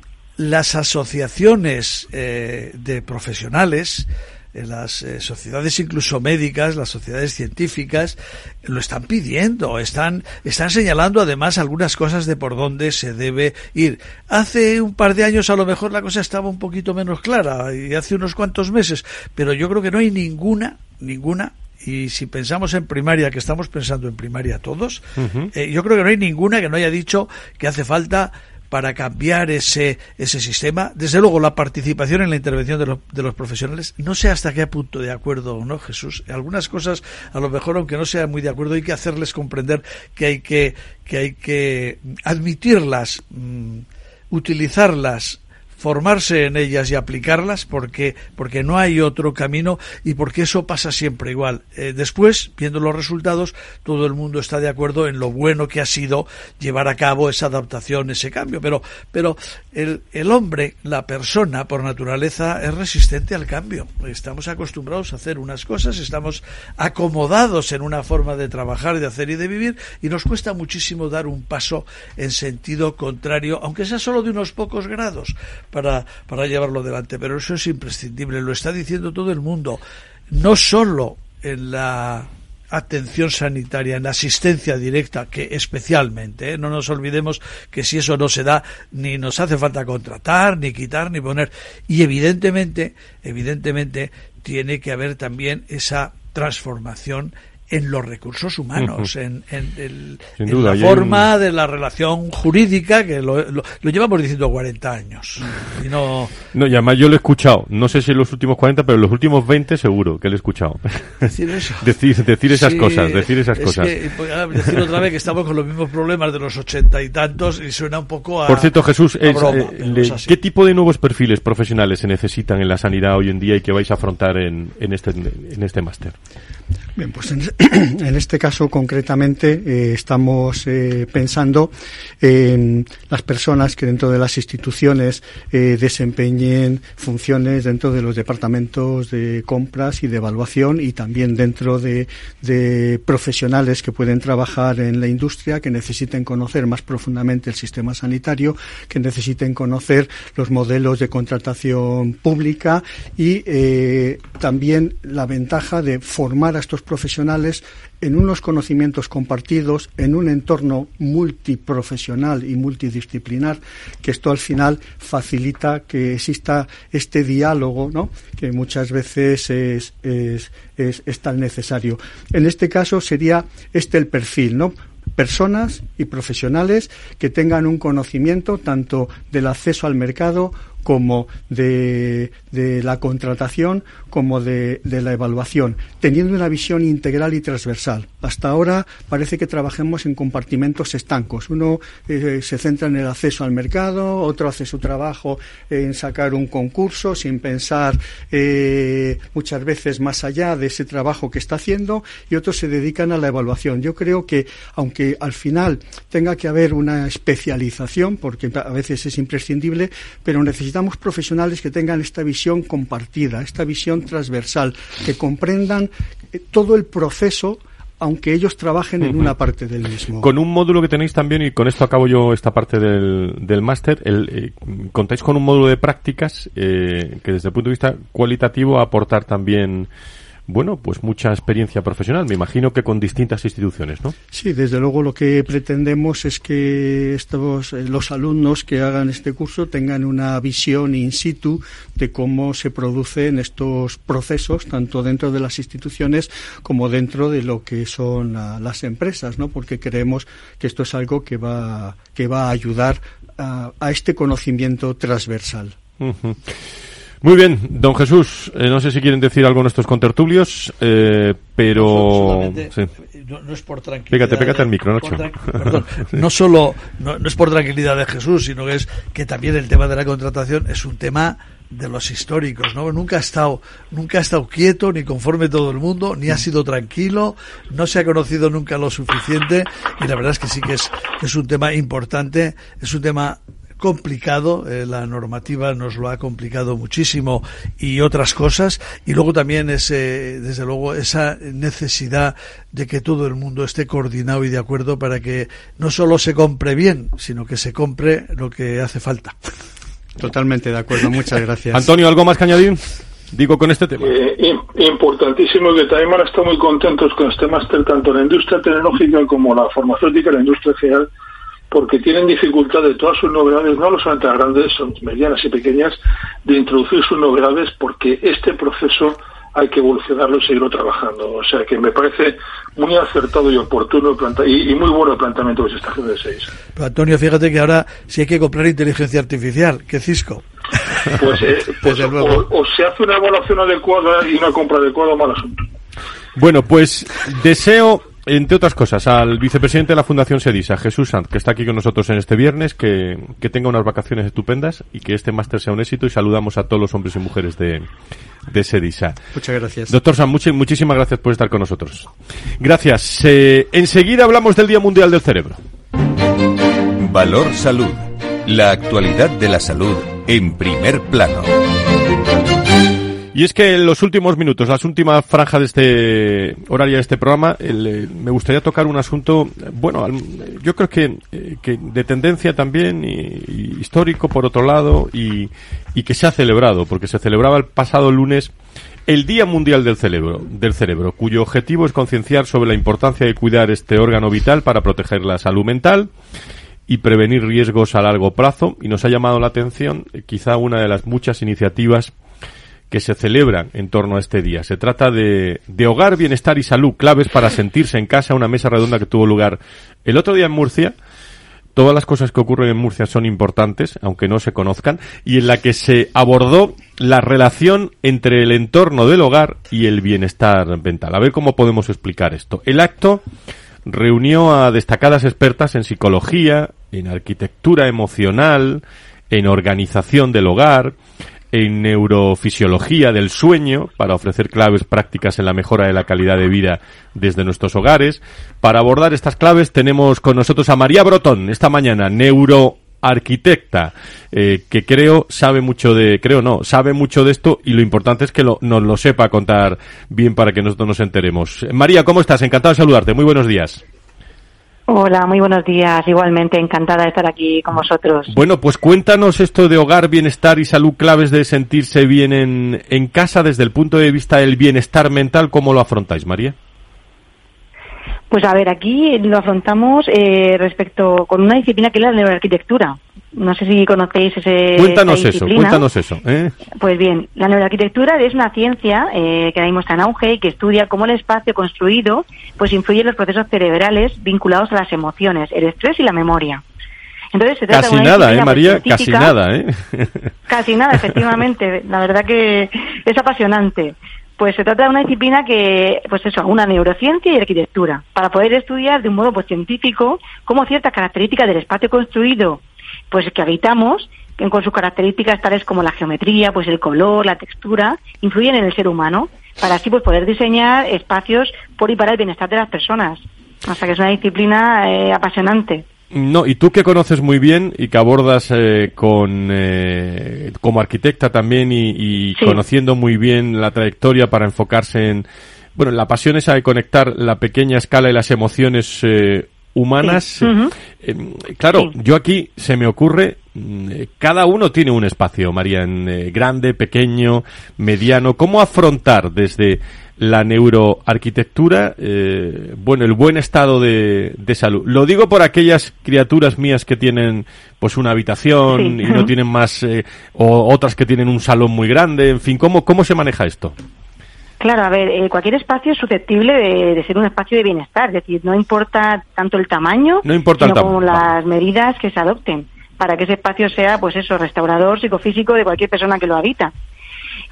las asociaciones eh, de profesionales, las eh, sociedades incluso médicas, las sociedades científicas, lo están pidiendo, están, están señalando además algunas cosas de por dónde se debe ir. Hace un par de años a lo mejor la cosa estaba un poquito menos clara, y hace unos cuantos meses, pero yo creo que no hay ninguna, ninguna, y si pensamos en primaria, que estamos pensando en primaria todos, uh-huh. eh, yo creo que no hay ninguna que no haya dicho que hace falta, para cambiar ese ese sistema, desde luego la participación en la intervención de los, de los profesionales. No sé hasta qué punto de acuerdo, ¿no, Jesús? Algunas cosas, a lo mejor, aunque no sea muy de acuerdo, hay que hacerles comprender que hay que, que hay que admitirlas, mmm, utilizarlas, formarse en ellas y aplicarlas, porque porque no hay otro camino, y porque eso pasa siempre igual. Eh, después, viendo los resultados, todo el mundo está de acuerdo en lo bueno que ha sido llevar a cabo esa adaptación, ese cambio, pero pero el, el hombre, la persona, por naturaleza, es resistente al cambio. Estamos acostumbrados a hacer unas cosas, estamos acomodados en una forma de trabajar, de hacer y de vivir, y nos cuesta muchísimo dar un paso en sentido contrario, aunque sea solo de unos pocos grados, para, para llevarlo adelante. Pero eso es imprescindible, lo está diciendo todo el mundo, no solo en la atención sanitaria, en la asistencia directa, que especialmente, ¿eh? No nos olvidemos que si eso no se da, ni nos hace falta contratar, ni quitar, ni poner, y evidentemente, evidentemente, tiene que haber también esa transformación en los recursos humanos, uh-huh. en, en, el, en duda, la forma un... de la relación jurídica, que lo, lo, lo llevamos diciendo cuarenta años. Y no... no, y además yo lo he escuchado, no sé si en los últimos cuarenta, pero en los últimos veinte seguro que lo he escuchado. Decir eso. decir, decir esas sí, cosas, decir esas es cosas. Que, decir otra vez que estamos con los mismos problemas de los ochenta y tantos, y suena un poco a... Por cierto, Jesús, es, broma, eh, le, es ¿qué tipo de nuevos perfiles profesionales se necesitan en la sanidad hoy en día y que vais a afrontar en, en este, en este máster? Bien, pues en, en este caso concretamente eh, estamos eh, pensando en las personas que dentro de las instituciones eh, desempeñen funciones dentro de los departamentos de compras y de evaluación, y también dentro de, de profesionales que pueden trabajar en la industria, que necesiten conocer más profundamente el sistema sanitario, que necesiten conocer los modelos de contratación pública, y eh, también la ventaja de formar a estos profesionales en unos conocimientos compartidos, en un entorno multiprofesional y multidisciplinar, que esto al final facilita que exista este diálogo, ¿no?, que muchas veces es, es, es, es tan necesario. En este caso sería este el perfil, ¿no? Personas y profesionales que tengan un conocimiento tanto del acceso al mercado como de, de la contratación, como de, de la evaluación, teniendo una visión integral y transversal. Hasta ahora parece que trabajemos en compartimentos estancos. Uno eh, se centra en el acceso al mercado, otro hace su trabajo en sacar un concurso sin pensar eh, muchas veces más allá de ese trabajo que está haciendo, y otros se dedican a la evaluación. Yo creo que, aunque al final tenga que haber una especialización, porque a veces es imprescindible, pero necesitamos Necesitamos profesionales que tengan esta visión compartida, esta visión transversal, que comprendan todo el proceso, aunque ellos trabajen en uh-huh. una parte del mismo. Con un módulo que tenéis también, y con esto acabo yo esta parte del, del máster, el, eh, contáis con un módulo de prácticas eh, que desde el punto de vista cualitativo va a aportar también, bueno, pues mucha experiencia profesional, me imagino que con distintas instituciones, ¿no? Sí, desde luego lo que pretendemos es que estos, los alumnos que hagan este curso tengan una visión in situ de cómo se producen estos procesos, tanto dentro de las instituciones como dentro de lo que son la, las empresas, ¿no? Porque creemos que esto es algo que va, que va a ayudar a, a este conocimiento transversal. Uh-huh. Muy bien, don Jesús, eh, no sé si quieren decir algo nuestros contertulios, eh, pero... Sí. No, no es por tranquilidad. Pégate, pégate al micro, Nacho. Perdón, no solo, no, no es por tranquilidad de Jesús, sino que es que también el tema de la contratación es un tema de los históricos, ¿no? Nunca ha estado, nunca ha estado quieto, ni conforme todo el mundo, ni ha sido tranquilo, no se ha conocido nunca lo suficiente, y la verdad es que sí que es, es un tema importante, es un tema complicado, eh, la normativa nos lo ha complicado muchísimo y otras cosas, y luego también ese, desde luego esa necesidad de que todo el mundo esté coordinado y de acuerdo para que no solo se compre bien, sino que se compre lo que hace falta. Totalmente de acuerdo, muchas gracias. Antonio, ¿algo más que añadir? Digo, con este tema. Eh, importantísimo, que también van a estar muy contentos con este máster, tanto en la industria tecnológica como la farmacéutica y la industria general, porque tienen dificultad de todas sus novedades, no solamente las grandes, son medianas y pequeñas, de introducir sus novedades, porque este proceso hay que evolucionarlo y seguirlo trabajando. O sea que me parece muy acertado y oportuno el planta- y, y muy bueno el planteamiento de esta G D seis. Pero Antonio, fíjate que ahora sí hay que comprar inteligencia artificial, que Cisco. Pues, eh, pues o, o se hace una evaluación adecuada y una compra adecuada, mal asunto. Bueno, pues deseo, entre otras cosas, al vicepresidente de la Fundación SEDISA, Jesús Sanz, que está aquí con nosotros en este viernes, que, que tenga unas vacaciones estupendas y que este máster sea un éxito, y saludamos a todos los hombres y mujeres de, de SEDISA. Muchas gracias. Doctor Sanz, much, muchísimas gracias por estar con nosotros. Gracias. Eh, enseguida hablamos del Día Mundial del Cerebro. Valor Salud. La actualidad de la salud en primer plano. Y es que en los últimos minutos, las últimas franjas de este horaria de este programa, el, eh, me gustaría tocar un asunto, bueno, yo creo que, eh, que de tendencia también, y, y histórico por otro lado, y, y que se ha celebrado, porque se celebraba el pasado lunes el Día Mundial del Cerebro, del Cerebro, cuyo objetivo es concienciar sobre la importancia de cuidar este órgano vital para proteger la salud mental y prevenir riesgos a largo plazo. Y nos ha llamado la atención eh, quizá una de las muchas iniciativas que se celebran en torno a este día. Se trata de, de Hogar, Bienestar y Salud, claves para sentirse en casa, una mesa redonda que tuvo lugar el otro día en Murcia. Todas las cosas que ocurren en Murcia son importantes, aunque no se conozcan, y en la que se abordó la relación entre el entorno del hogar y el bienestar mental. A ver cómo podemos explicar esto. El acto reunió a destacadas expertas en psicología, en arquitectura emocional, en organización del hogar, en neurofisiología del sueño, para ofrecer claves prácticas en la mejora de la calidad de vida desde nuestros hogares. Para abordar estas claves tenemos con nosotros a María Brotón, esta mañana, neuroarquitecta, eh, que creo sabe mucho de, creo no, sabe mucho de esto, y lo importante es que lo, nos lo sepa contar bien para que nosotros nos enteremos. María, ¿cómo estás? Encantado de saludarte. Muy buenos días. Hola, muy buenos días. Igualmente, encantada de estar aquí con vosotros. Bueno, pues cuéntanos esto de hogar, bienestar y salud, claves de sentirse bien en, en casa desde el punto de vista del bienestar mental. ¿Cómo lo afrontáis, María? Pues a ver, aquí lo afrontamos eh, respecto con una disciplina que es la neuroarquitectura. No sé si conocéis ese Cuéntanos eso, cuéntanos eso. ¿eh? Pues bien, la neuroarquitectura es una ciencia eh, que ahora mismo está en auge y que estudia cómo el espacio construido pues influye en los procesos cerebrales vinculados a las emociones, el estrés y la memoria. Entonces se trata casi de una nada, ¿eh, pues, María? Casi nada, ¿eh? Casi nada, efectivamente. La verdad que es apasionante. Pues se trata de una disciplina que, pues eso, una neurociencia y arquitectura, para poder estudiar de un modo pues científico cómo ciertas características del espacio construido, pues que habitamos, que con sus características tales como la geometría, pues el color, la textura, influyen en el ser humano, para así pues poder diseñar espacios por y para el bienestar de las personas. O sea que es una disciplina eh, apasionante. No, y tú que conoces muy bien y que abordas eh, con eh, como arquitecta también y, y sí. conociendo muy bien la trayectoria para enfocarse en, bueno, la pasión esa de conectar la pequeña escala y las emociones eh, humanas. Sí. Uh-huh. eh, claro, sí. yo aquí se me ocurre, eh, cada uno tiene un espacio, María, en, eh, grande, pequeño, mediano. ¿Cómo afrontar desde la neuroarquitectura, eh, bueno, el buen estado de, de salud? Lo digo por aquellas criaturas mías que tienen pues una habitación sí. y no tienen más, eh, o otras que tienen un salón muy grande, en fin, ¿cómo, cómo se maneja esto? Claro, a ver, eh, cualquier espacio es susceptible de, de ser un espacio de bienestar, es decir, no importa tanto el tamaño, no importa sino el tam- como las medidas que se adopten, para que ese espacio sea, pues eso, restaurador, psicofísico de cualquier persona que lo habita.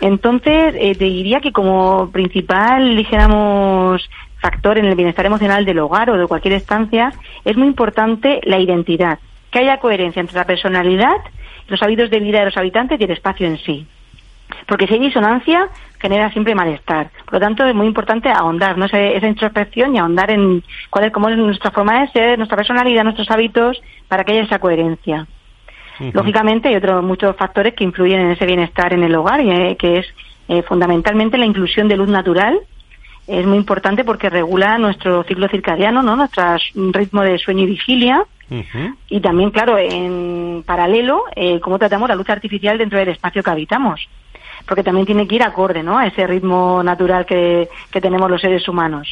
Entonces, eh, te diría que como principal, dijéramos, factor en el bienestar emocional del hogar o de cualquier estancia, es muy importante la identidad, que haya coherencia entre la personalidad, los hábitos de vida de los habitantes y el espacio en sí. Porque si hay disonancia, genera siempre malestar. Por lo tanto, es muy importante ahondar, ¿no? Esa, esa introspección y ahondar en cuál es, cómo es nuestra forma de ser, nuestra personalidad, nuestros hábitos, para que haya esa coherencia. Uh-huh. Lógicamente, hay otros muchos factores que influyen en ese bienestar en el hogar, y, eh, que es eh, fundamentalmente la inclusión de luz natural. Es muy importante porque regula nuestro ciclo circadiano, ¿no? Nuestro ritmo de sueño y vigilia. Uh-huh. Y también, claro, en paralelo, eh, cómo tratamos la luz artificial dentro del espacio que habitamos. Porque también tiene que ir acorde, ¿no?, a ese ritmo natural que, que tenemos los seres humanos.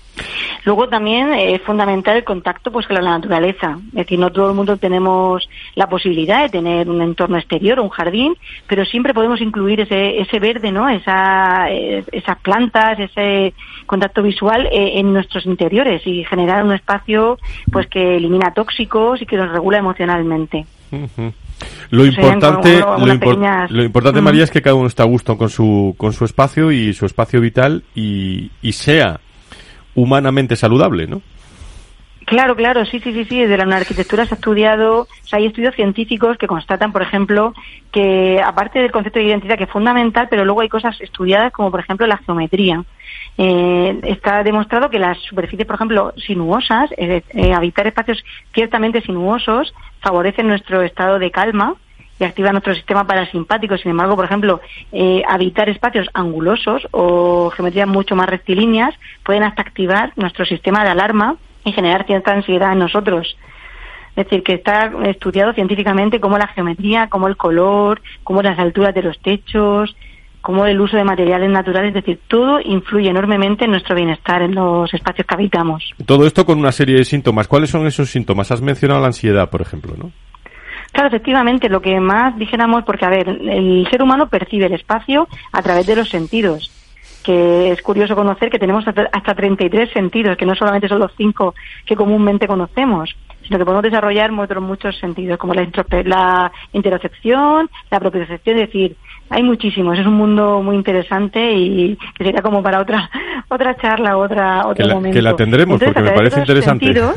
Luego también es fundamental el contacto pues con la naturaleza. Es decir, no todo el mundo tenemos la posibilidad de tener un entorno exterior o un jardín, pero siempre podemos incluir ese ese verde, ¿no?, esa esas plantas, ese contacto visual eh, en nuestros interiores y generar un espacio pues que elimina tóxicos y que nos regula emocionalmente. Uh-huh. Lo importante, lo, impor- pequeñas... lo importante, María, es que cada uno está a gusto con su con su espacio y su espacio vital y, y sea humanamente saludable, ¿no? Claro, claro, sí, sí, sí, sí. Desde la arquitectura se ha estudiado, o sea, hay estudios científicos que constatan, por ejemplo, que aparte del concepto de identidad, que es fundamental, pero luego hay cosas estudiadas como, por ejemplo, la geometría. Eh, está demostrado que las superficies, por ejemplo, sinuosas, eh, eh, habitar espacios ciertamente sinuosos, favorecen nuestro estado de calma y activan nuestro sistema parasimpático. Sin embargo, por ejemplo, eh, habitar espacios angulosos o geometrías mucho más rectilíneas pueden hasta activar nuestro sistema de alarma y generar cierta ansiedad en nosotros. Es decir, que está estudiado científicamente cómo la geometría, cómo el color, cómo las alturas de los techos, cómo el uso de materiales naturales, es decir, todo influye enormemente en nuestro bienestar en los espacios que habitamos. Todo esto con una serie de síntomas. ¿Cuáles son esos síntomas? Has mencionado la ansiedad, por ejemplo, ¿no? Claro, efectivamente, lo que más dijéramos, porque, a ver, el ser humano percibe el espacio a través de los sentidos, que es curioso conocer que tenemos hasta treinta y tres sentidos, que no solamente son los cinco que comúnmente conocemos, sino que podemos desarrollar otros muchos sentidos, como la, introspe- la interocepción, la propiocepción, es decir, hay muchísimos, es un mundo muy interesante y que sería como para otra otra charla, otra otro que la, momento. Que la tendremos, entonces, porque me parece interesante. Sentidos,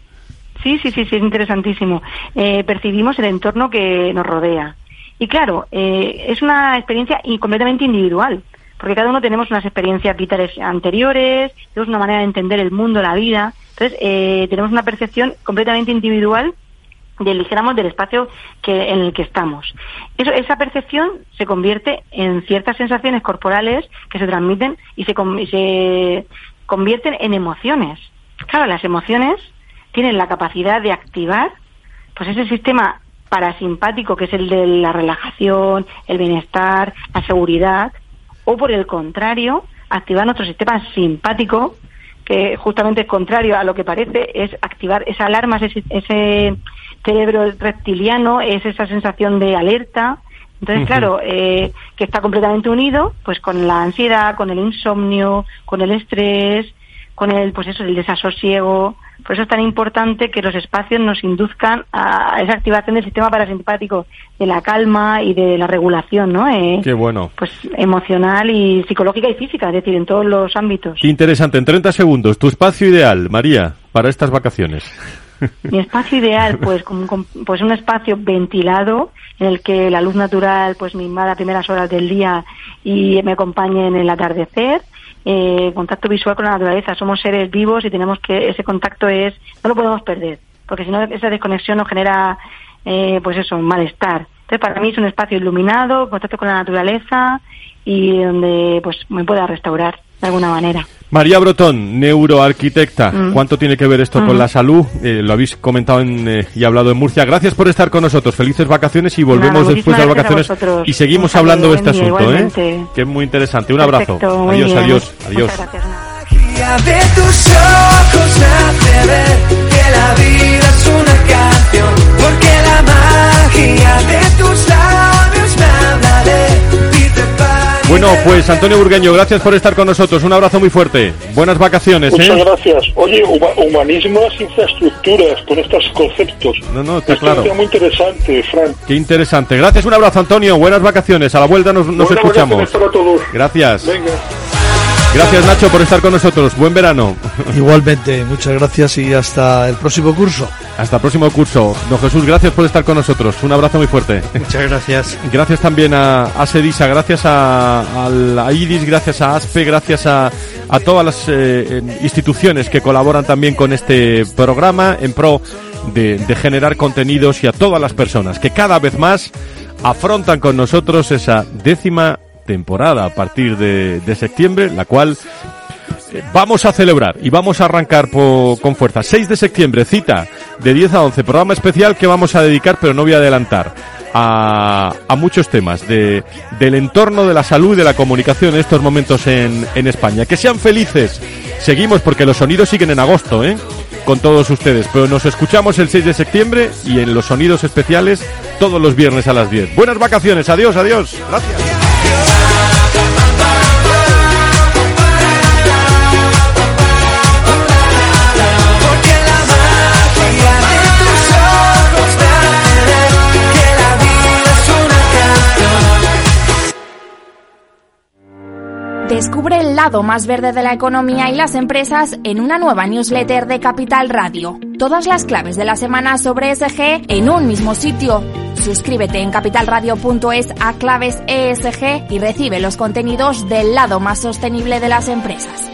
sí, sí, sí, sí, es interesantísimo. Eh, percibimos el entorno que nos rodea. Y claro, eh, es una experiencia completamente individual, porque cada uno tenemos unas experiencias vitales anteriores, tenemos una manera de entender el mundo, la vida. Entonces, eh, tenemos una percepción completamente individual del, dijéramos, del espacio que en el que estamos. Eso, esa percepción se convierte en ciertas sensaciones corporales que se transmiten y se, y se convierten en emociones. Claro, las emociones tienen la capacidad de activar pues ese sistema parasimpático, que es el de la relajación, el bienestar, la seguridad, o por el contrario, activar nuestro sistema simpático, que justamente es contrario a lo que parece, es activar esa alarma, ese, ese cerebro reptiliano, es esa sensación de alerta. Entonces, uh-huh. claro, eh, que está completamente unido pues con la ansiedad, con el insomnio, con el estrés, con el, pues eso, el desasosiego. Por eso es tan importante que los espacios nos induzcan a esa activación del sistema parasimpático, de la calma y de la regulación, ¿no? Eh, Qué bueno. Pues emocional y psicológica y física, es decir, en todos los ámbitos. Qué interesante. En treinta segundos, tu espacio ideal, María, para estas vacaciones. Mi espacio ideal, pues, con, con, pues un espacio ventilado en el que la luz natural pues me invada a primeras horas del día y me acompañe en el atardecer. Eh, contacto visual con la naturaleza. Somos seres vivos y tenemos que ese contacto es no lo podemos perder, porque si no esa desconexión nos genera eh, pues eso, un malestar. Entonces para mí es un espacio iluminado, contacto con la naturaleza y donde pues me pueda restaurar de alguna manera. María Brotón, neuroarquitecta, mm. ¿cuánto tiene que ver esto mm. con la salud? Eh, lo habéis comentado en, eh, y hablado en Murcia. Gracias por estar con nosotros. Felices vacaciones y volvemos Nada, después de las vacaciones y seguimos un hablando de este asunto, igualmente. ¿eh? Que es muy interesante. Un Perfecto, abrazo. Adiós, bien. adiós, adiós. Muchas gracias. De tus ojos hace ver que la vida es una canción, porque la magia de tus labios me habla de Peter Pan. Bueno, pues Antonio Burgueño, gracias por estar con nosotros. Un abrazo muy fuerte. Buenas vacaciones. Muchas ¿eh? gracias. Oye, humanismo a las infraestructuras con estos conceptos. No, no, está Esto claro. es muy interesante, Fran. Qué interesante. Gracias, un abrazo, Antonio. Buenas vacaciones. A la vuelta nos, nos Buenas escuchamos. vacaciones para todos. Gracias. Venga. Gracias, Nacho, por estar con nosotros. Buen verano. Igualmente, muchas gracias y hasta el próximo curso. Hasta el próximo curso. Don Jesús, gracias por estar con nosotros. Un abrazo muy fuerte. Muchas gracias. Gracias también a, a Sedisa, gracias a, a la IDIS, gracias a ASPE, gracias a, a todas las eh, instituciones que colaboran también con este programa en pro de, de generar contenidos, y a todas las personas que cada vez más afrontan con nosotros esa décima temporada a partir de, de septiembre, la cual eh, vamos a celebrar y vamos a arrancar po, con fuerza. seis de septiembre, cita de diez a once, programa especial que vamos a dedicar, pero no voy a adelantar, a, a muchos temas de, del entorno de la salud y de la comunicación en estos momentos en, en España. Que sean felices. Seguimos porque los sonidos siguen en agosto, ¿eh? Con todos ustedes, pero nos escuchamos el seis de septiembre y en los sonidos especiales todos los viernes a las diez. Buenas vacaciones, adiós, adiós, gracias. Descubre el lado más verde de la economía y las empresas en una nueva newsletter de Capital Radio. Todas las claves de la semana sobre E S G en un mismo sitio. Suscríbete en capital radio punto es a claves E S G y recibe los contenidos del lado más sostenible de las empresas.